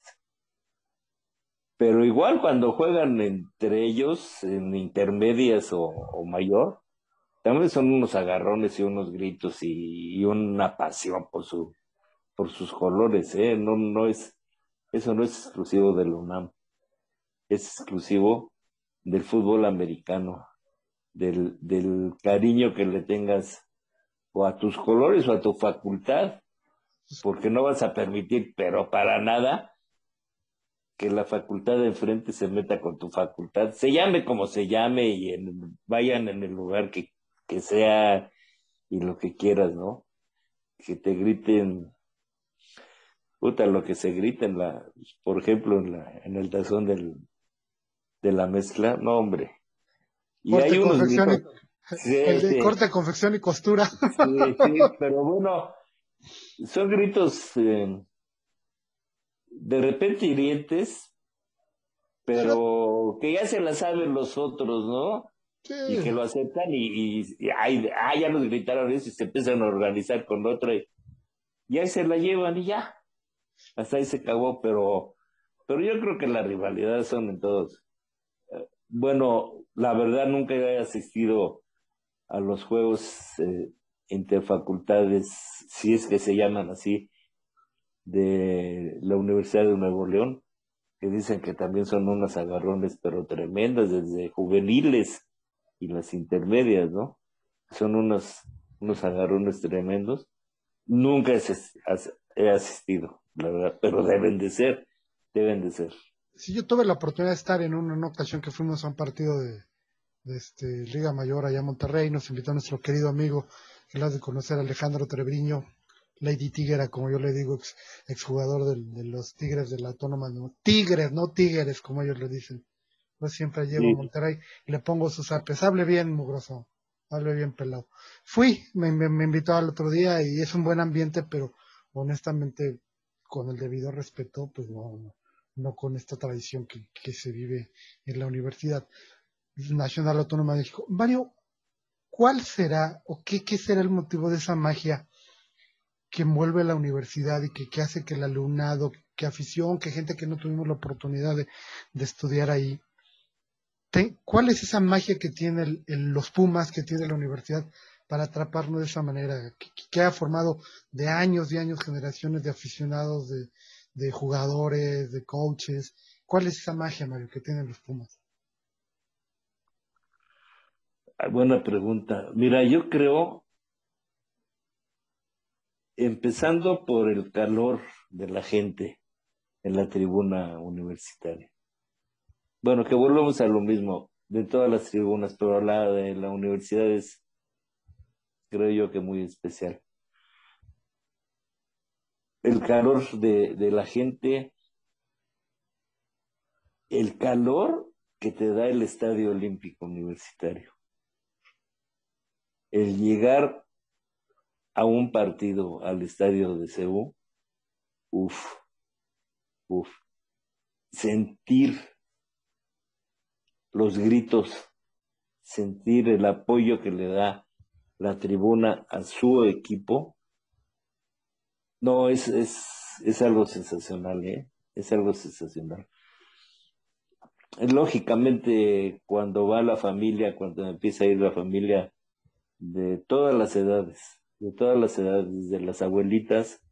Pero igual cuando juegan entre ellos, en intermedias o, o mayor, también son unos agarrones y unos gritos y, y una pasión por su, por sus colores, ¿eh? No, no es, eso no es exclusivo del UNAM, es exclusivo del fútbol americano, del, del cariño que le tengas o a tus colores o a tu facultad, porque no vas a permitir, pero para nada, que la facultad de enfrente se meta con tu facultad, se llame como se llame y en- vayan en el lugar que, que sea y lo que quieras, ¿no? Que te griten, puta, lo que se grita en la, por ejemplo, en la, en el tazón del, de la mezcla, no, hombre. Y Corte, hay unos confección gritos, y, el sí, de sí, corte, confección y costura. sí, sí, pero bueno, son gritos eh, de repente hirientes, pero que ya se la saben los otros, ¿no? Y Sí. que lo aceptan y, y, y ay, ah, ya nos gritaron eso y se empiezan a organizar con otra y, y ahí se la llevan y ya, hasta ahí se acabó, pero, pero yo creo que las rivalidades son en todos. Bueno, la verdad nunca he asistido a los juegos eh, interfacultades, si es que se llaman así, de la Universidad de Nuevo León, que dicen que también son unas agarrones, pero tremendas, desde juveniles y las intermedias, ¿no? Son unos, unos agarrones tremendos. Nunca he, asis- as- he asistido, la verdad, pero deben de ser, deben de ser. Sí, yo tuve la oportunidad de estar en una, una ocasión que fuimos a un partido de, de este, Liga Mayor allá en Monterrey. Nos invitó nuestro querido amigo, que lo has de conocer, Alejandro Treviño, Lady Tigera, como yo le digo, ex, exjugador del- de los Tigres de la Autónoma. No, Tigres, no Tigres, como ellos le dicen. Yo siempre llego a Sí, Monterrey y le pongo sus arpes. Hable bien, mugroso. Hable bien, pelado. Fui, me, me, me invitó al otro día y es un buen ambiente, pero honestamente, con el debido respeto, pues no, no, no con esta tradición que, que se vive en la Universidad Nacional Autónoma de México. Mario, ¿cuál será o qué, qué será el motivo de esa magia que envuelve la universidad y que, que hace que el alumnado, que afición, que gente que no tuvimos la oportunidad de, de estudiar ahí, te- ¿cuál es esa magia que tiene el- el- los Pumas, que tiene la universidad para atraparnos de esa manera, que, que ha formado de años y años generaciones de aficionados, de, de jugadores, de coaches? ¿Cuál es esa magia, Mario, que tienen los Pumas? ah, buena pregunta. Mira, yo creo, empezando por el calor de la gente en la tribuna universitaria. Bueno, que volvemos a lo mismo de todas las tribunas, pero la de la universidad es, creo yo, que muy especial. El calor de, de la gente, el calor que te da el Estadio Olímpico Universitario, el llegar a un partido al estadio de C U, uff, uff, sentir los gritos, sentir el apoyo que le da la tribuna a su equipo, no, es, es, es algo sensacional, ¿eh? Es algo sensacional. Lógicamente, cuando va la familia, cuando empieza a ir la familia de todas las edades, de todas las edades, desde las abuelitas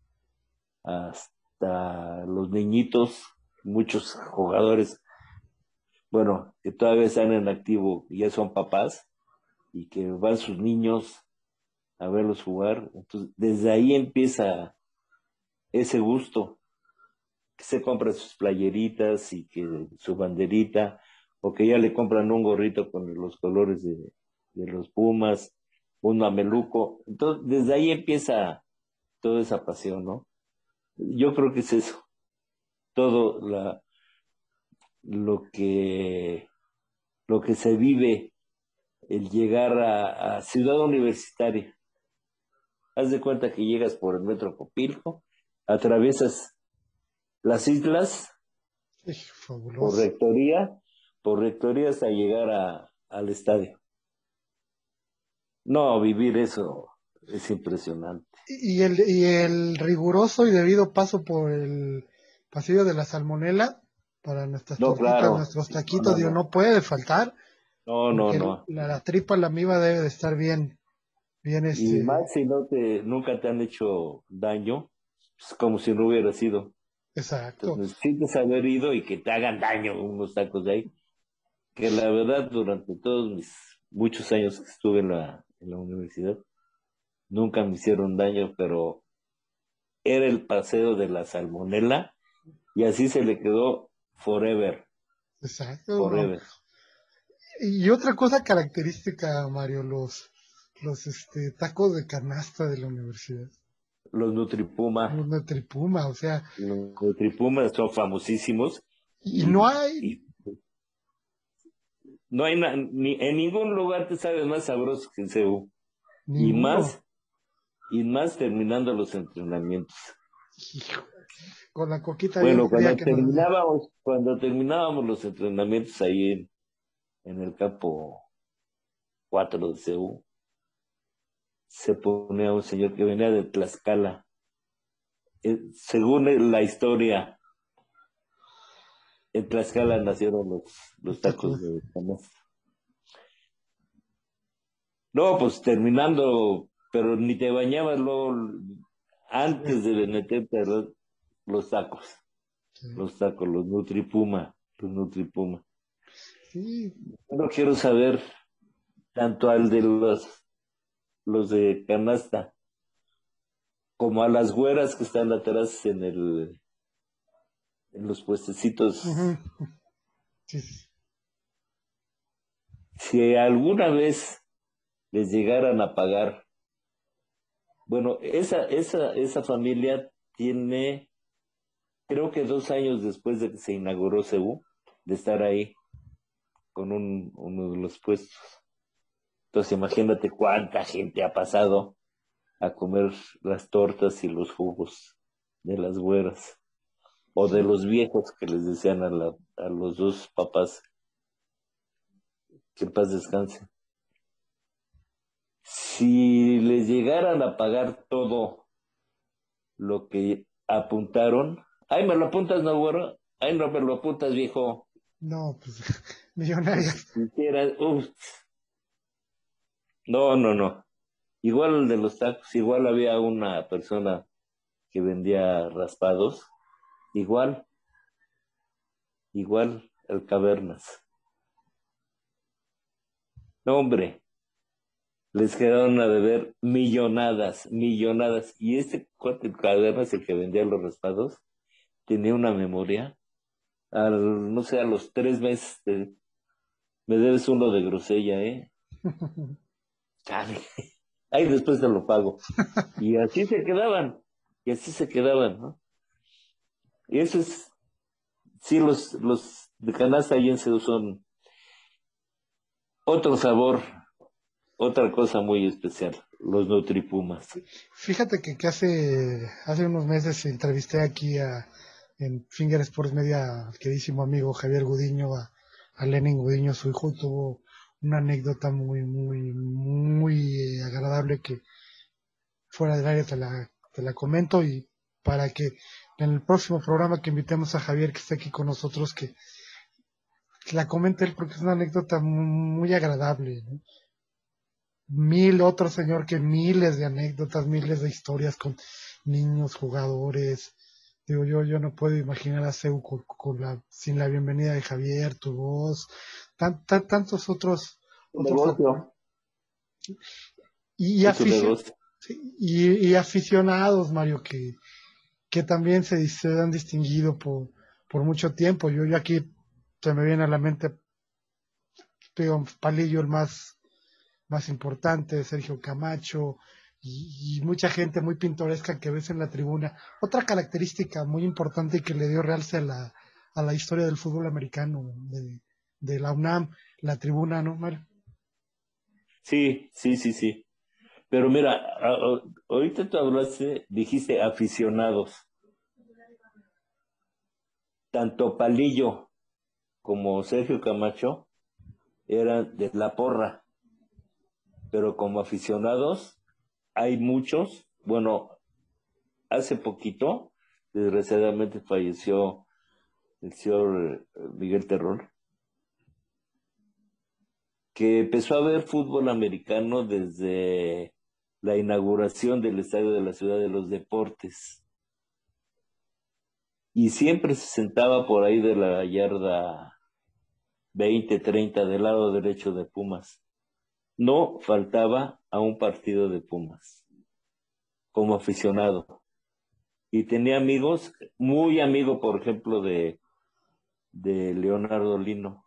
hasta los niñitos, muchos jugadores, bueno, que todavía están en activo, ya son papás, y que van sus niños a verlos jugar. Entonces, desde ahí empieza ese gusto, que se compra sus playeritas y que su banderita, o que ya le compran un gorrito con los colores de, de los Pumas, un mameluco. Entonces, desde ahí empieza toda esa pasión, ¿no? Yo creo que es eso, todo la, lo que, lo que se vive, el llegar a, a Ciudad Universitaria. Haz de cuenta que llegas por el metro Copilco, atraviesas las islas Sí, por fabuloso. rectoría, por rectoría hasta llegar a, al estadio. No, vivir eso es impresionante. Y el, y el riguroso y debido paso por el pasillo de la Salmonela para nuestras No, tortitas, claro, nuestros no, taquitos, no, digo, no, no puede faltar, no, no, porque no. la, la tripa, la miva debe de estar bien, bien Y este, más si no te, nunca te han hecho daño, es como si no hubiera sido. exacto. Entonces, necesitas haber ido y que te hagan daño unos tacos de ahí. Que la verdad, durante todos mis muchos años que estuve en la, en la universidad, nunca me hicieron daño, pero era el paseo de la salmonela y así se le quedó forever, Exacto, no. forever. Y otra cosa característica, Mario, los, los este, tacos de canasta de la universidad. Los Nutripuma, Los Nutripuma, o sea, los Nutripuma son famosísimos y no y, hay y no hay na- ni, en ningún lugar te sabes más sabroso que en C U. Y ninguno. más, y más terminando los entrenamientos. Hijo, con la coquita bien Bueno, fría cuando que nos da. terminábamos, cuando terminábamos los entrenamientos ahí en, en el campo cuatro de C U, se ponía un señor que venía de Tlaxcala. Eh, según la historia, en Tlaxcala nacieron los, los Los tacos. tacos de canasta. No, pues terminando, pero ni te bañabas luego, Sí, antes de meterte los, los tacos, sí. los tacos, los Nutripuma, los Nutripuma. Sí, No quiero saber tanto al de los, los de canasta como a las güeras que están atrás en el, en los puestecitos. ujú, sí, sí. Si alguna vez les llegaran a pagar, bueno, esa, esa, esa familia tiene, creo que dos años después de que se inauguró C U, de estar ahí con un, uno de los puestos. Entonces imagínate cuánta gente ha pasado a comer las tortas y los jugos de las güeras, o de Sí. los viejos que les decían a, la, a los dos papás que en paz descanse. Si les llegaran a pagar todo lo que apuntaron, ay, me lo apuntas, no, güero, ay, no me lo apuntas, viejo, No, pues pues millonarias. quisiera, uff, no, no, no. Igual el de los tacos, igual había una persona que vendía raspados, igual, igual el Cavernas. No, hombre, les quedaron a deber millonadas, millonadas. Y este cuate, el Cavernas, el que vendía los raspados, tenía una memoria. Al, no sé, a los tres meses, de- me debes uno de grosella, ¿eh? Chale. Ahí después te lo pago. Y así se quedaban, y así se quedaban, ¿no? Y eso es, sí, los, los de canasta ahí en C U son otro sabor, otra cosa muy especial, los Nutripumas. Fíjate que, que hace, hace unos meses entrevisté aquí a, en Finger Sports Media al queridísimo amigo Javier Gudiño, a, a Lenin Gudiño, su hijo, y tuvo una anécdota muy, muy, muy eh, agradable que fuera del área te la, te la comento y para que en el próximo programa que invitemos a Javier que esté aquí con nosotros, que, que la comente él porque es una anécdota muy, muy agradable, ¿no? Mil otro señor que miles de anécdotas, miles de historias con niños, jugadores. Digo, yo, yo no puedo imaginar a Seu con, con la, sin la bienvenida de Javier, tu voz, tan, tan- tantos otros, Un otros negocio, y, y, es un aficio- negocio. sí, y, y aficionados, Mario, que, que también se, se han distinguido por, por mucho tiempo. Yo, yo aquí se me viene a la mente, digo, Palillo el más más importante, Sergio Camacho y, y, mucha gente muy pintoresca que ves en la tribuna. Otra característica muy importante y que le dio realce a la, a la historia del fútbol americano de, de la UNAM, la tribuna, ¿no, Mario? Sí, sí, sí, sí. Pero mira, a- a- ahorita tú hablaste, dijiste aficionados. Tanto Palillo como Sergio Camacho eran de la porra, pero como aficionados hay muchos. Bueno, hace poquito, desgraciadamente falleció el señor eh, Miguel Terrón, que empezó a ver fútbol americano desde la inauguración del Estadio de la Ciudad de los Deportes. Y siempre se sentaba por ahí de la yarda veinte, treinta del lado derecho de Pumas. No faltaba a un partido de Pumas como aficionado. Y tenía amigos, muy amigo, por ejemplo, de, de Leonardo Lino,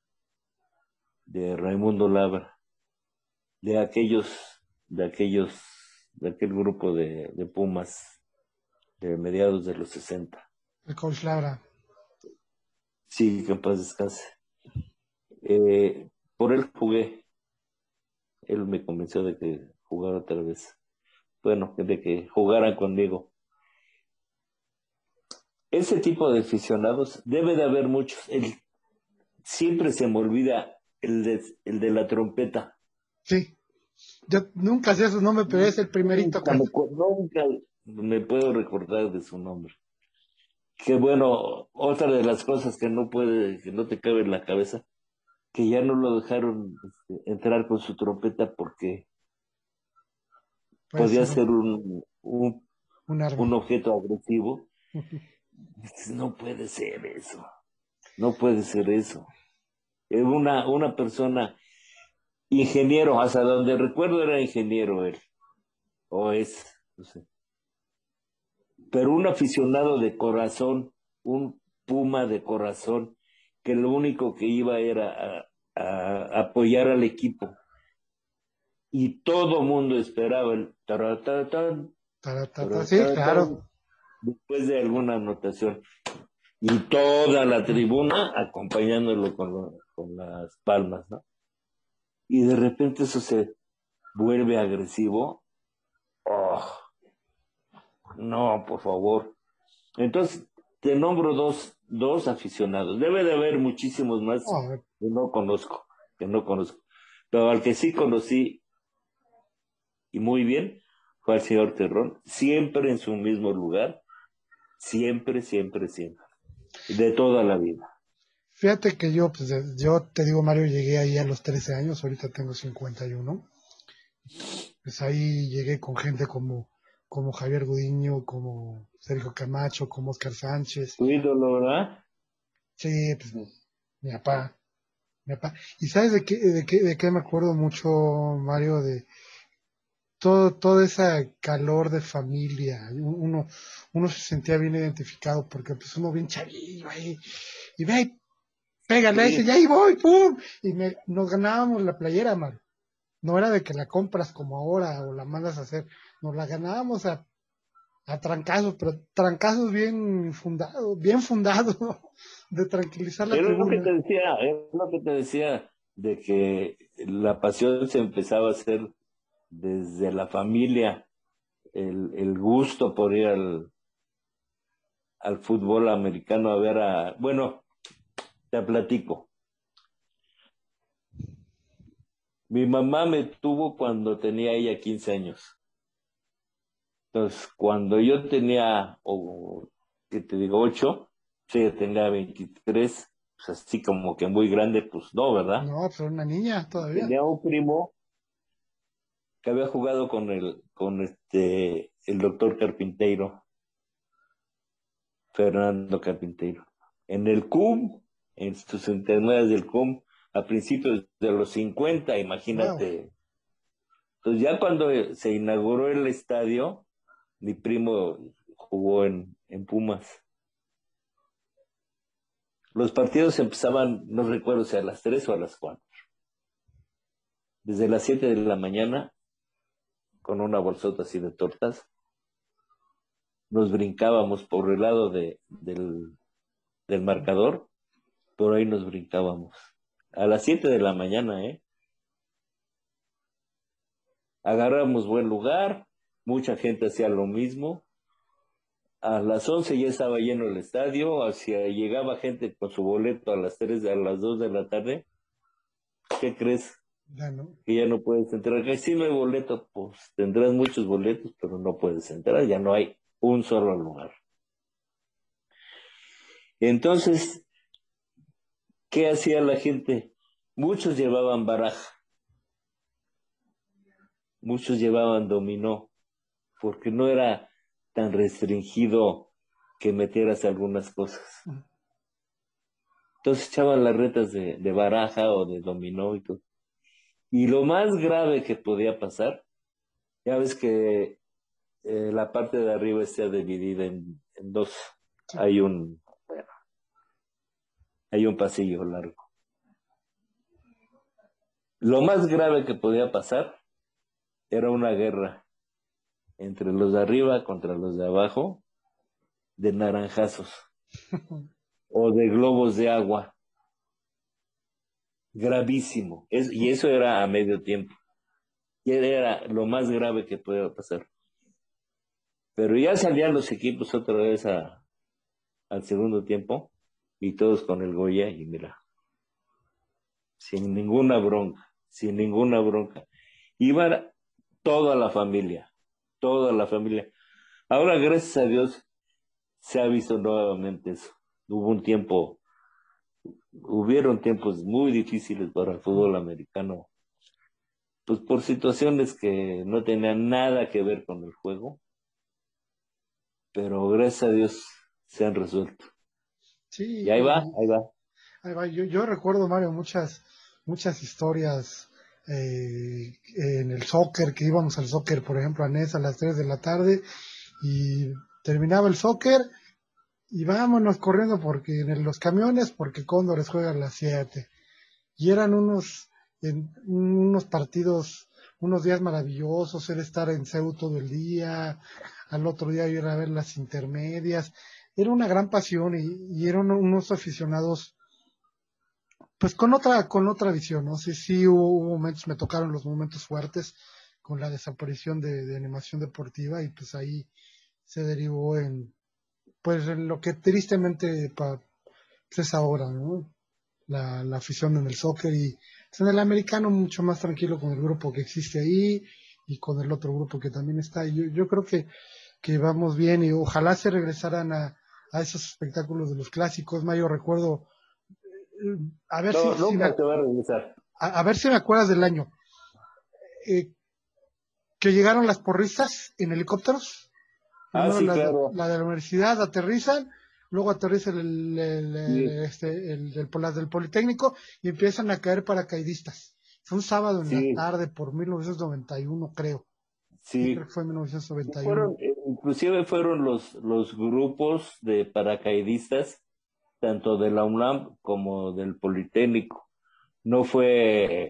de Raimundo Labra, de aquellos, de aquellos, de aquel grupo de, de Pumas de mediados de los sesenta. El coach Labra. Sí, que en paz descanse. Eh, por él jugué. Él me convenció de que jugara otra vez. Bueno, de que jugaran conmigo. Ese tipo de aficionados debe de haber muchos. El, siempre se me olvida el de, el de la trompeta. Sí. Yo nunca sé esos nombres, pero es el primerito Nunca que... me, nunca me puedo recordar de su nombre. Que bueno, otra de las cosas que no puede, que no te cabe en la cabeza, que ya no lo dejaron este, entrar con su trompeta porque Puede podía ser ser un, un, un arma. un objeto agresivo. Dices, no puede ser eso, no puede ser eso. Es una, una persona, ingeniero, hasta donde recuerdo era ingeniero él, o es, no sé. Pero un aficionado de corazón, un puma de corazón, que lo único que iba era a, a apoyar al equipo. Y todo mundo esperaba el taratatán, Taratata. Sí, claro. taratatán, después de alguna anotación. Y toda la tribuna acompañándolo con, lo, con las palmas, ¿no? Y de repente eso se vuelve agresivo. Oh, no, por favor. Entonces, te nombro dos, dos aficionados. Debe de haber muchísimos más Oh, que no conozco, que no conozco. Pero al que sí conocí y muy bien fue al señor Terrón, siempre en su mismo lugar, siempre, siempre, siempre. De toda la vida. fíjate que yo, pues, de- yo te digo, Mario, llegué ahí a los trece años, ahorita tengo cincuenta y uno. Pues ahí llegué con gente como, como Javier Gudiño, como Sergio Camacho, como Oscar Sánchez. Tu ídolo, ¿verdad? Sí, pues mi, mi papá, mi papá. ¿Y sabes de qué, de qué, de qué me acuerdo mucho, Mario? De todo, todo ese calor de familia. Uno, uno se sentía bien identificado porque pues uno bien chavillo ahí. Y ve, pégale a ese, Sí. y ahí voy, ¡pum! Y me, nos ganábamos la playera, Mario. No era de que la compras como ahora o la mandas a hacer. Nos la ganábamos a, a trancazos, pero trancazos bien fundados, bien fundados, ¿no? De tranquilizar la Es lo que te tribuna. decía, es lo que te decía, de que la pasión se empezaba a hacer desde la familia, el, el gusto por ir al, al fútbol americano a ver a, bueno, te platico. Mi mamá me tuvo cuando tenía ella quince años. Entonces, cuando yo tenía, o que te digo, ocho, sí, ella tenía veintitrés, pues así como que muy grande, pues no, ¿verdad? No, pues era una niña todavía. Tenía un primo que había jugado con el, con este, el doctor Carpinteiro, Fernando Carpinteiro. En el C U M, en sus intermedias del C U M, a principios de los cincuenta, Wow. imagínate. Entonces ya cuando se inauguró el estadio, mi primo jugó en, en Pumas. Los partidos empezaban, no recuerdo si a las tres o a las cuatro. Desde las siete de la mañana, con una bolsota así de tortas, nos brincábamos por el lado de, del, del marcador, por ahí nos brincábamos. A las siete de la mañana, ¿eh? Agarramos buen lugar, mucha gente hacía lo mismo. A las once ya estaba lleno el estadio, hacia llegaba gente con su boleto a las tres, a las dos de la tarde. ¿Qué crees? Ya no. Que ya no puedes entrar. Que si no hay boleto, pues tendrás muchos boletos, pero no puedes entrar, ya no hay un solo lugar. Entonces, ¿qué hacía la gente? Muchos llevaban baraja, muchos llevaban dominó, porque no era tan restringido que metieras algunas cosas. Entonces echaban las retas de, de baraja o de dominó y todo. Y lo más grave que podía pasar, ya ves que eh, la parte de arriba está dividida en, en dos. Sí. Hay un, hay un pasillo largo. Lo más grave que podía pasar era una guerra entre los de arriba contra los de abajo, de naranjazos o de globos de agua. Gravísimo. Es, y eso era a medio tiempo. Y era lo más grave que podía pasar. Pero ya salían los equipos otra vez a, al segundo tiempo y todos con el Goya y mira, sin ninguna bronca, sin ninguna bronca. Iba toda la familia, toda la familia. Ahora, gracias a Dios, se ha visto nuevamente eso. Hubo un tiempo, hubieron tiempos muy difíciles para el fútbol americano, pues por situaciones que no tenían nada que ver con el juego, pero gracias a Dios se han resuelto. Y Sí, ahí va, y ahí va. ahí va. Yo, yo recuerdo, Mario, muchas, muchas historias eh, en el soccer, que íbamos al soccer, por ejemplo, a Nes a las tres de la tarde y terminaba el soccer y vámonos corriendo porque en el- los camiones, porque Cóndores juega a las siete. Y eran unos, en- unos partidos, unos días maravillosos, era estar en C E U todo el día, al otro día ir a ver las intermedias. Era una gran pasión y, y eran unos aficionados pues con otra, con otra visión, ¿no? Sí, sí hubo momentos, me tocaron los momentos fuertes con la desaparición de, de animación deportiva y pues ahí se derivó en, pues en lo que tristemente pa, pues es ahora, ¿no? La, la afición en el soccer y pues en el americano mucho más tranquilo con el grupo que existe ahí y con el otro grupo que también está. Y yo, yo creo que, que vamos bien y ojalá se regresaran a, a esos espectáculos de los clásicos. Mayo, recuerdo, eh, a ver si, No, si me, nunca se va a regresar. a, a ver si me acuerdas del año, eh, que llegaron las porristas en helicópteros, Ah, primero sí, las de, claro. la de la universidad aterrizan, luego aterriza el, el, el, Sí, este, el, del, las del Politécnico y empiezan a caer paracaidistas. Fue un sábado en la sí, tarde por mil novecientos noventa y uno, creo. Sí, creo sí. que fue en mil novecientos noventa y uno. Fueron, eh, inclusive fueron los, los grupos de paracaidistas, tanto de la UNAM como del Politécnico. No fue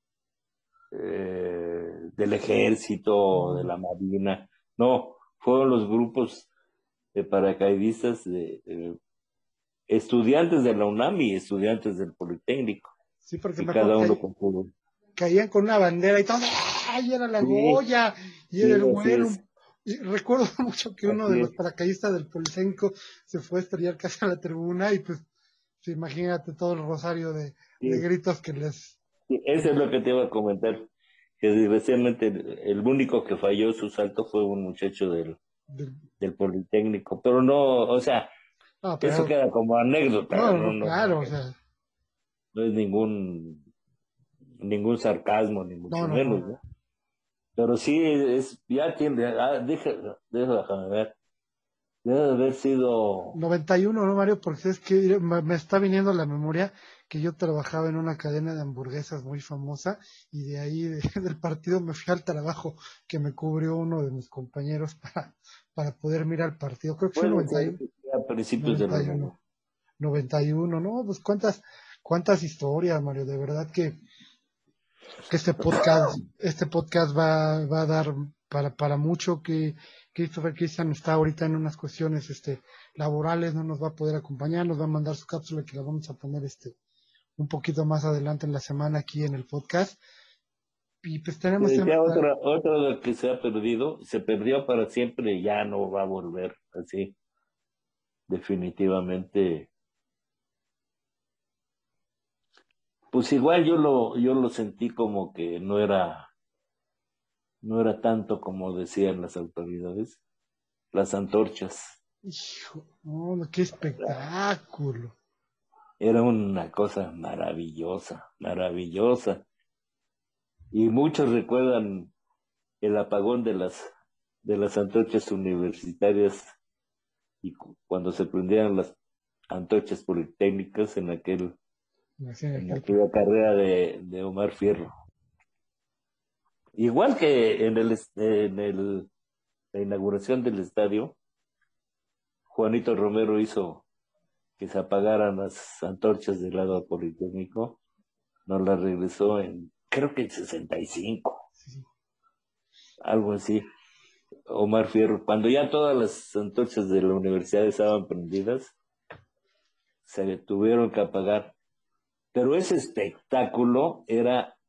eh, del ejército, de No, la marina, no, fueron los grupos de paracaidistas de eh, estudiantes de la UNAM y estudiantes del Politécnico, sí, porque y me acuerdo cada uno que con su... caían con una bandera y todo, ¡ay! Era la Sí, Goya y era sí, el así es, vuelo. Y recuerdo mucho que uno de así los es. paracaidistas del Politécnico se fue a estrellar casi a la tribuna y pues, pues, imagínate todo el rosario de, de Sí, gritos que les... sí, eso es lo que te iba a comentar, que desgraciadamente el, el único que falló su salto fue un muchacho del, del- del Politécnico, pero no, o sea, no, eso pero, queda como anécdota, no, no, no, no, no claro, o es, sea, no es ningún, ningún sarcasmo, ni no, mucho no, menos, no. ¿no? Pero sí, es, ya tiene, ah, deja, déjame ver, debe de haber sido, Noventa y uno, ¿no, Mario? Porque es que me, me está viniendo a la memoria que yo trabajaba en una cadena de hamburguesas muy famosa y de ahí, de- del partido, me fui al trabajo que me cubrió uno de mis compañeros para, para poder mirar el partido. Creo que fue puede noventa ser y uno, a principios de noventa los y noventa. uno, noventa y uno, ¿no? Pues cuántas, cuántas historias, Mario, de verdad que, que este podcast, este podcast va, va a dar para, para mucho que Christopher Christian está ahorita en unas cuestiones este, laborales, no nos va a poder acompañar, nos va a mandar su cápsula que la vamos a poner este un poquito más adelante en la semana aquí en el podcast. Y pues Te tenemos temas decía para- otra, otra que se ha perdido, se perdió para siempre y ya no va a volver así, definitivamente. Pues igual yo lo, yo lo sentí como que no era, no era tanto como decían las autoridades, las antorchas. hijo, no, qué espectáculo. Era una cosa maravillosa, maravillosa. Y muchos recuerdan el apagón de las, de las antorchas universitarias y cu- cuando se prendían las antorchas politécnicas en aquel, Así, en aquel- aquella carrera de, de Omar Fierro. Igual que en el, es- en el, la inauguración del estadio, Juanito Romero hizo que se apagaran las antorchas del lado Politécnico, nos las regresó en, creo que en sesenta y cinco, Sí, algo así. Omar Fierro, cuando ya todas las antorchas de la universidad estaban prendidas, se tuvieron que apagar. Pero ese espectáculo era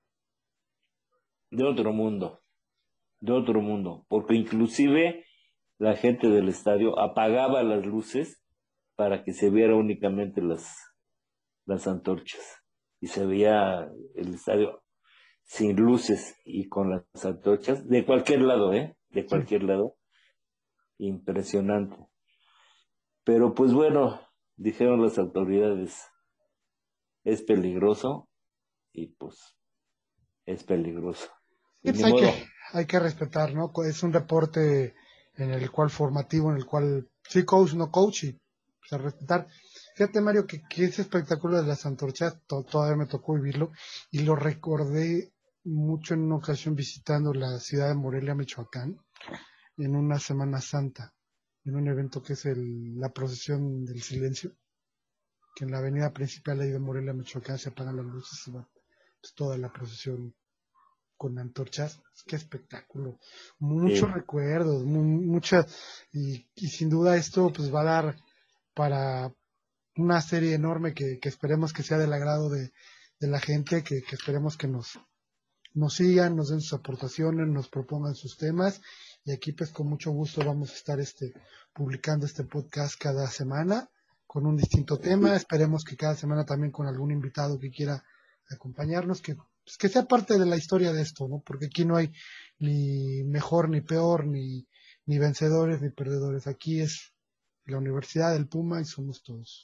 de otro mundo, de otro mundo, porque inclusive la gente del estadio apagaba las luces para que se viera únicamente las, las antorchas. Y se veía el estadio sin luces y con las antorchas, de cualquier lado, ¿eh? De sí. cualquier lado. Impresionante. Pero pues bueno, dijeron las autoridades, es peligroso y pues es peligroso. Sí, Y pues ni hay que, modo. hay que respetar, ¿no? Es un deporte en el cual formativo, en el cual sí coach, no coach, y pues, a respetar. Fíjate, Mario, que, que ese espectáculo de las antorchas to- todavía me tocó vivirlo y lo recordé mucho en una ocasión visitando la ciudad de Morelia, Michoacán, en una Semana Santa, en un evento que es el, la procesión del silencio, que en la avenida principal ahí de Morelia, Michoacán, se apagan las luces y va pues, toda la procesión con antorchas. Qué espectáculo. Muchos Sí, recuerdos, mu- muchas, y, y sin duda esto pues va a dar para una serie enorme que, que esperemos que sea del agrado de, de la gente, que, que esperemos que nos, nos sigan, nos den sus aportaciones, nos propongan sus temas. Y aquí pues con mucho gusto vamos a estar este, publicando este podcast cada semana con un distinto tema. Esperemos que cada semana también con algún invitado que quiera acompañarnos, que, pues, que sea parte de la historia de esto, ¿no? Porque aquí no hay ni mejor ni peor, ni, ni vencedores ni perdedores. Aquí es la Universidad del Puma y somos todos.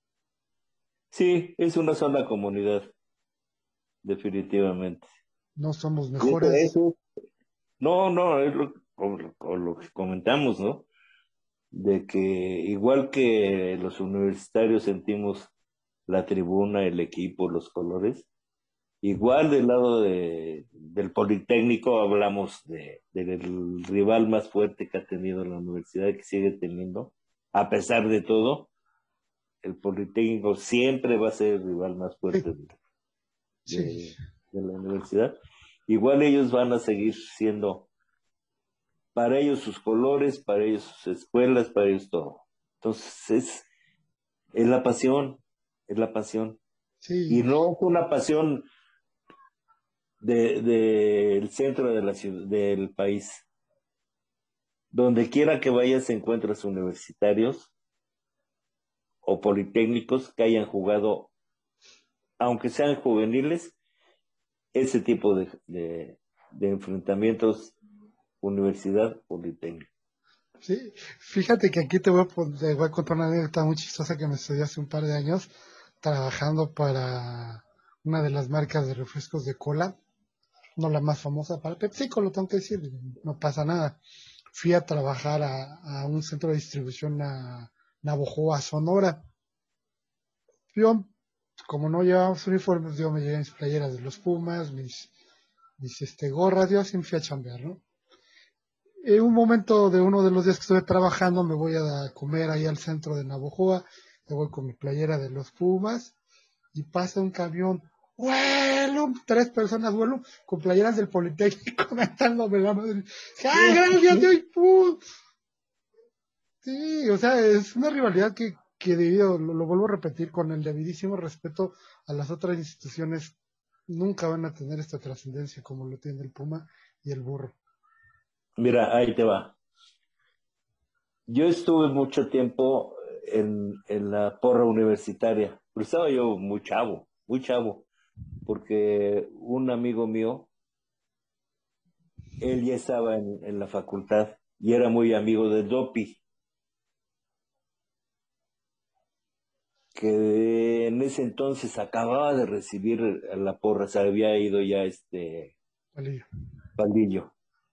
sí, es una sola comunidad, definitivamente. No somos Y eso, mejores. eso, no, no, es lo, o lo- o lo que comentamos, ¿no? De que igual que los universitarios sentimos la tribuna, el equipo, los colores, igual del lado de, del Politécnico hablamos de, del rival más fuerte que ha tenido la universidad, que sigue teniendo, a pesar de todo, el Politécnico siempre va a ser el rival más Sí, fuerte de, sí, de, de la universidad. Igual ellos van a seguir siendo para ellos sus colores, para ellos sus escuelas, para ellos todo. Entonces es, es la pasión, es la pasión. Y sí. no es una pasión de, del centro de la ciudad, del país. Donde quiera que vayas encuentras universitarios o politécnicos que hayan jugado, aunque sean juveniles, ese tipo de, de, de enfrentamientos universidad politécnico. Sí, fíjate que aquí te voy a, pon- te voy a contar una anécdota muy chistosa que me sucedió hace un par de años trabajando para una de las marcas de refrescos de cola, no la más famosa, para PepsiCo, lo tengo que decir, no pasa nada. Fui a trabajar a, a un centro de distribución a Navojoa, Sonora. Yo, como no llevábamos uniformes, yo me llevé mis playeras de los Pumas, mis, mis este, gorras, yo así me fui a chambear, ¿no? En un momento de uno de los días que estuve trabajando, me voy a comer ahí al centro de Navojoa, me voy con mi playera de los Pumas y pasa un camión, vuelo, tres personas vuelo con playeras del Politécnico mentándome la madre. ¡Ah, gracias, soy Pum! Sí, o sea, es una rivalidad que, que debido, lo, lo vuelvo a repetir, con el debidísimo respeto a las otras instituciones, nunca van a tener esta trascendencia como lo tiene el Puma y el Burro. Mira, ahí te va. Yo estuve mucho tiempo en, en la porra universitaria, pero estaba yo muy chavo, muy chavo, porque un amigo mío, él ya estaba en, en la facultad y era muy amigo de Dopi, que en ese entonces acababa de recibir a la porra, se había ido ya este Vale. Paldillo.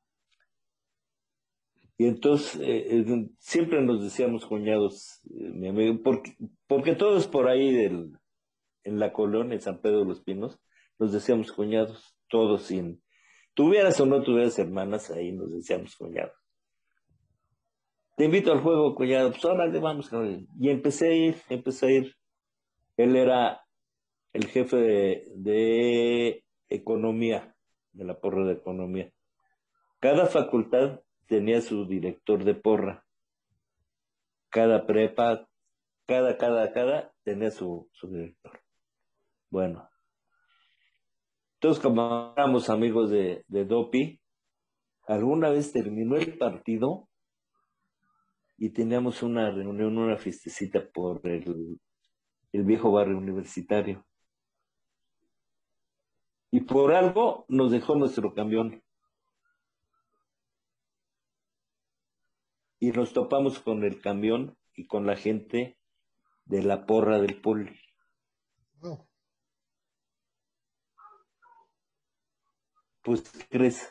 Y entonces eh, eh, siempre nos decíamos cuñados, eh, mi amigo, porque, porque todos por ahí del, en la colonia, en San Pedro de los Pinos, nos decíamos cuñados, todos sin, tuvieras o no tuvieras hermanas, ahí nos decíamos cuñados. te invito al juego, cuñado, pues órale, vamos, cabrón. Y empecé a ir, empecé a ir. Él era el jefe de, de economía, de la porra de economía. Cada facultad tenía su director de porra. Cada prepa, cada, cada, cada tenía su, su director. Bueno, entonces como éramos amigos de, de Dopi, alguna vez terminó el partido y teníamos una reunión, una fiestecita por el, el viejo barrio universitario. Y por algo nos dejó nuestro camión. Y nos topamos con el camión y con la gente de la porra del poli. Oh, Pues, ¿qué crees?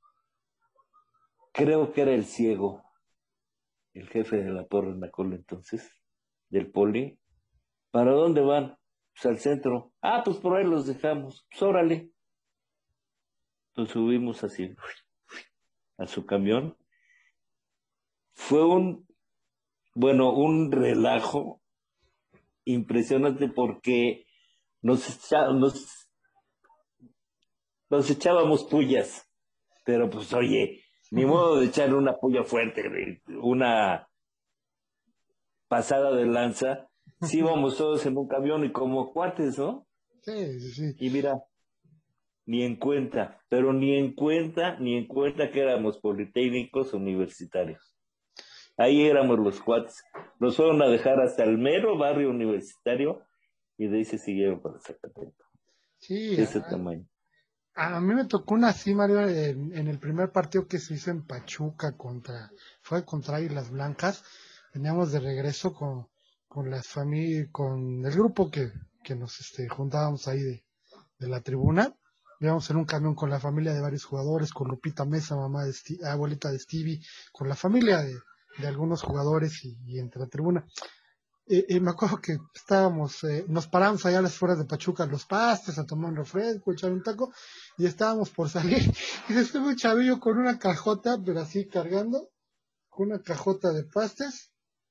Creo que era el ciego, el jefe de la porra en aquel entonces, del poli. ¿Para dónde van? Pues al centro. Ah, pues por ahí los dejamos. Pues órale. Nos subimos así a su camión. Fue un, bueno, un relajo impresionante porque nos, echa- nos, nos echábamos pullas. Pero pues oye, ni modo de echar una puya fuerte, güey, una pasada de lanza. Sí íbamos todos en un camión y como cuates, ¿no? sí, sí, sí. Y mira, ni en cuenta, pero ni en cuenta, ni en cuenta que éramos politécnicos universitarios. Ahí éramos los cuates. Nos fueron a dejar hasta el mero barrio universitario y de ahí se siguieron para Zacatecas. Sí, De ese a, tamaño. a mí me tocó una así, Mario, en, en el primer partido que se hizo en Pachuca contra, fue contra Águilas Blancas. Veníamos de regreso con, con las familias, con el grupo que, que nos este, juntábamos ahí de, de la tribuna. Íbamos en un camión con la familia de varios jugadores, con Lupita Mesa, mamá de Sti- abuelita de Stevie, con la familia de, de algunos jugadores y, y entre la tribuna. Eh, eh, me acuerdo que estábamos, eh, nos paramos allá a las afueras de Pachuca, los pastes, a tomar un refresco, echar un taco, y estábamos por salir, y después un chavillo con una cajota, pero así cargando, con una cajota de pastes,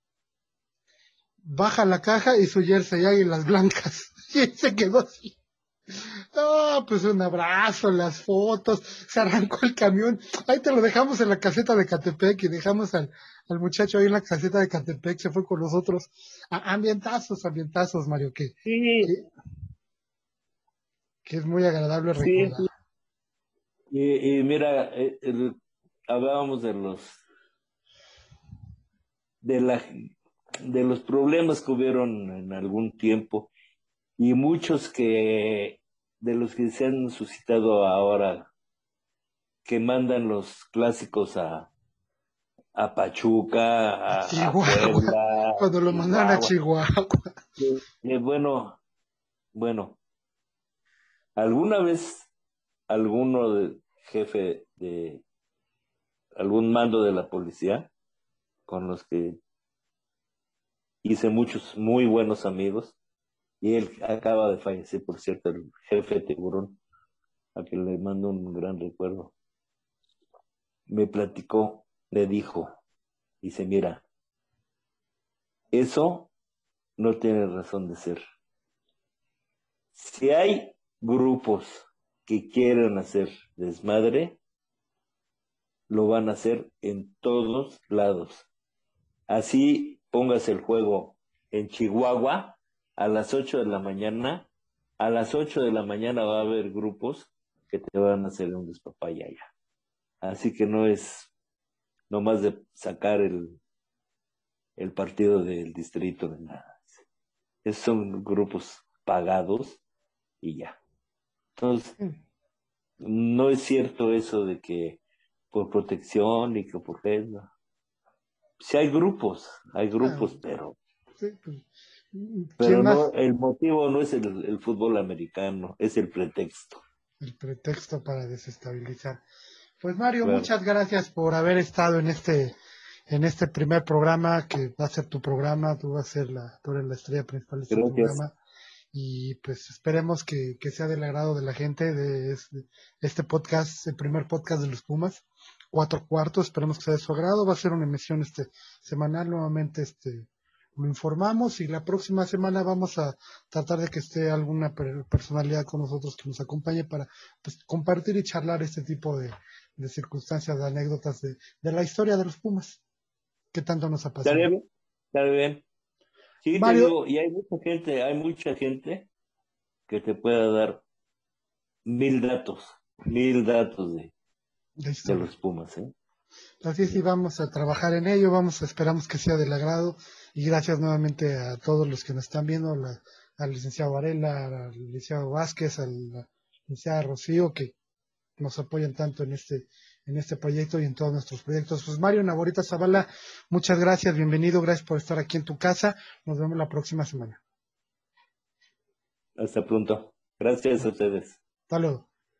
baja la caja y su jersey águilas blancas, y él se quedó así. No, pues un abrazo, las fotos, se arrancó el camión, ahí te lo dejamos en la caseta de Catepec y dejamos al, al muchacho ahí en la caseta de Catepec, se fue con nosotros. A, ambientazos, ambientazos, Mario, que, Sí, que, que es muy agradable sí, recordar. sí. Y, y mira, eh, el- hablábamos de los de la de los problemas que hubieron en algún tiempo y muchos que de los que se han suscitado ahora que mandan los clásicos a, a Pachuca, A a, a Chihuahua, Puebla, a cuando lo mandaron a Chihuahua. Chihuahua. Que- que bueno, bueno, alguna vez alguno de jefe de algún mando de la policía con los que hice muchos muy buenos amigos y él acaba de fallecer, por cierto, el jefe Tiburón, a quien le mando un gran recuerdo. Me platicó, le dijo, dice, mira, eso no tiene razón de ser. Si hay grupos que quieren hacer desmadre, lo van a hacer en todos lados. Así pongas el juego en Chihuahua a las ocho de la mañana, a las ocho de la mañana va a haber grupos que te van a hacer un despapaya allá. Así que no es nomás de sacar el, el partido del distrito de nada. Esos son grupos pagados y ya. Entonces, no es cierto eso de que por protección y que por qué, no. Sí hay grupos, hay Ah, grupos, pero, sí, pues, ¿quién pero más? no, el motivo no es el, el fútbol americano, es el pretexto. El pretexto para desestabilizar. Pues Mario, Claro. muchas gracias por haber estado en este en este primer programa que va a ser tu programa, tú vas a ser la, tú eres la estrella principal de este Gracias. programa y pues esperemos que, que sea del agrado de la gente de este, este podcast, el primer podcast de los Pumas. Cuatro Cuartos, esperemos que sea de su agrado. Va a ser una emisión este semanal, nuevamente este lo informamos y la próxima semana vamos a tratar de que esté alguna per- personalidad con nosotros que nos acompañe para pues, compartir y charlar este tipo de, de circunstancias, de anécdotas de, de la historia de los Pumas, que tanto nos Estaría apasiona. bien, estaría bien. Sí, te Mario, digo, y hay mucha gente, hay mucha gente que te pueda dar mil datos, mil datos de, la de historia. los Pumas, ¿eh? Así sí, vamos a trabajar en ello, vamos, esperamos que sea del agrado y gracias nuevamente a todos los que nos están viendo, la- al licenciado Varela, al licenciado Vázquez, a la licenciada Rocío, que nos apoyan tanto en este, en este proyecto y en todos nuestros proyectos. Pues Mario Naborita Zavala, muchas gracias, bienvenido, gracias por estar aquí en tu casa, nos vemos la próxima semana. Hasta pronto. Gracias a ustedes. Hasta luego.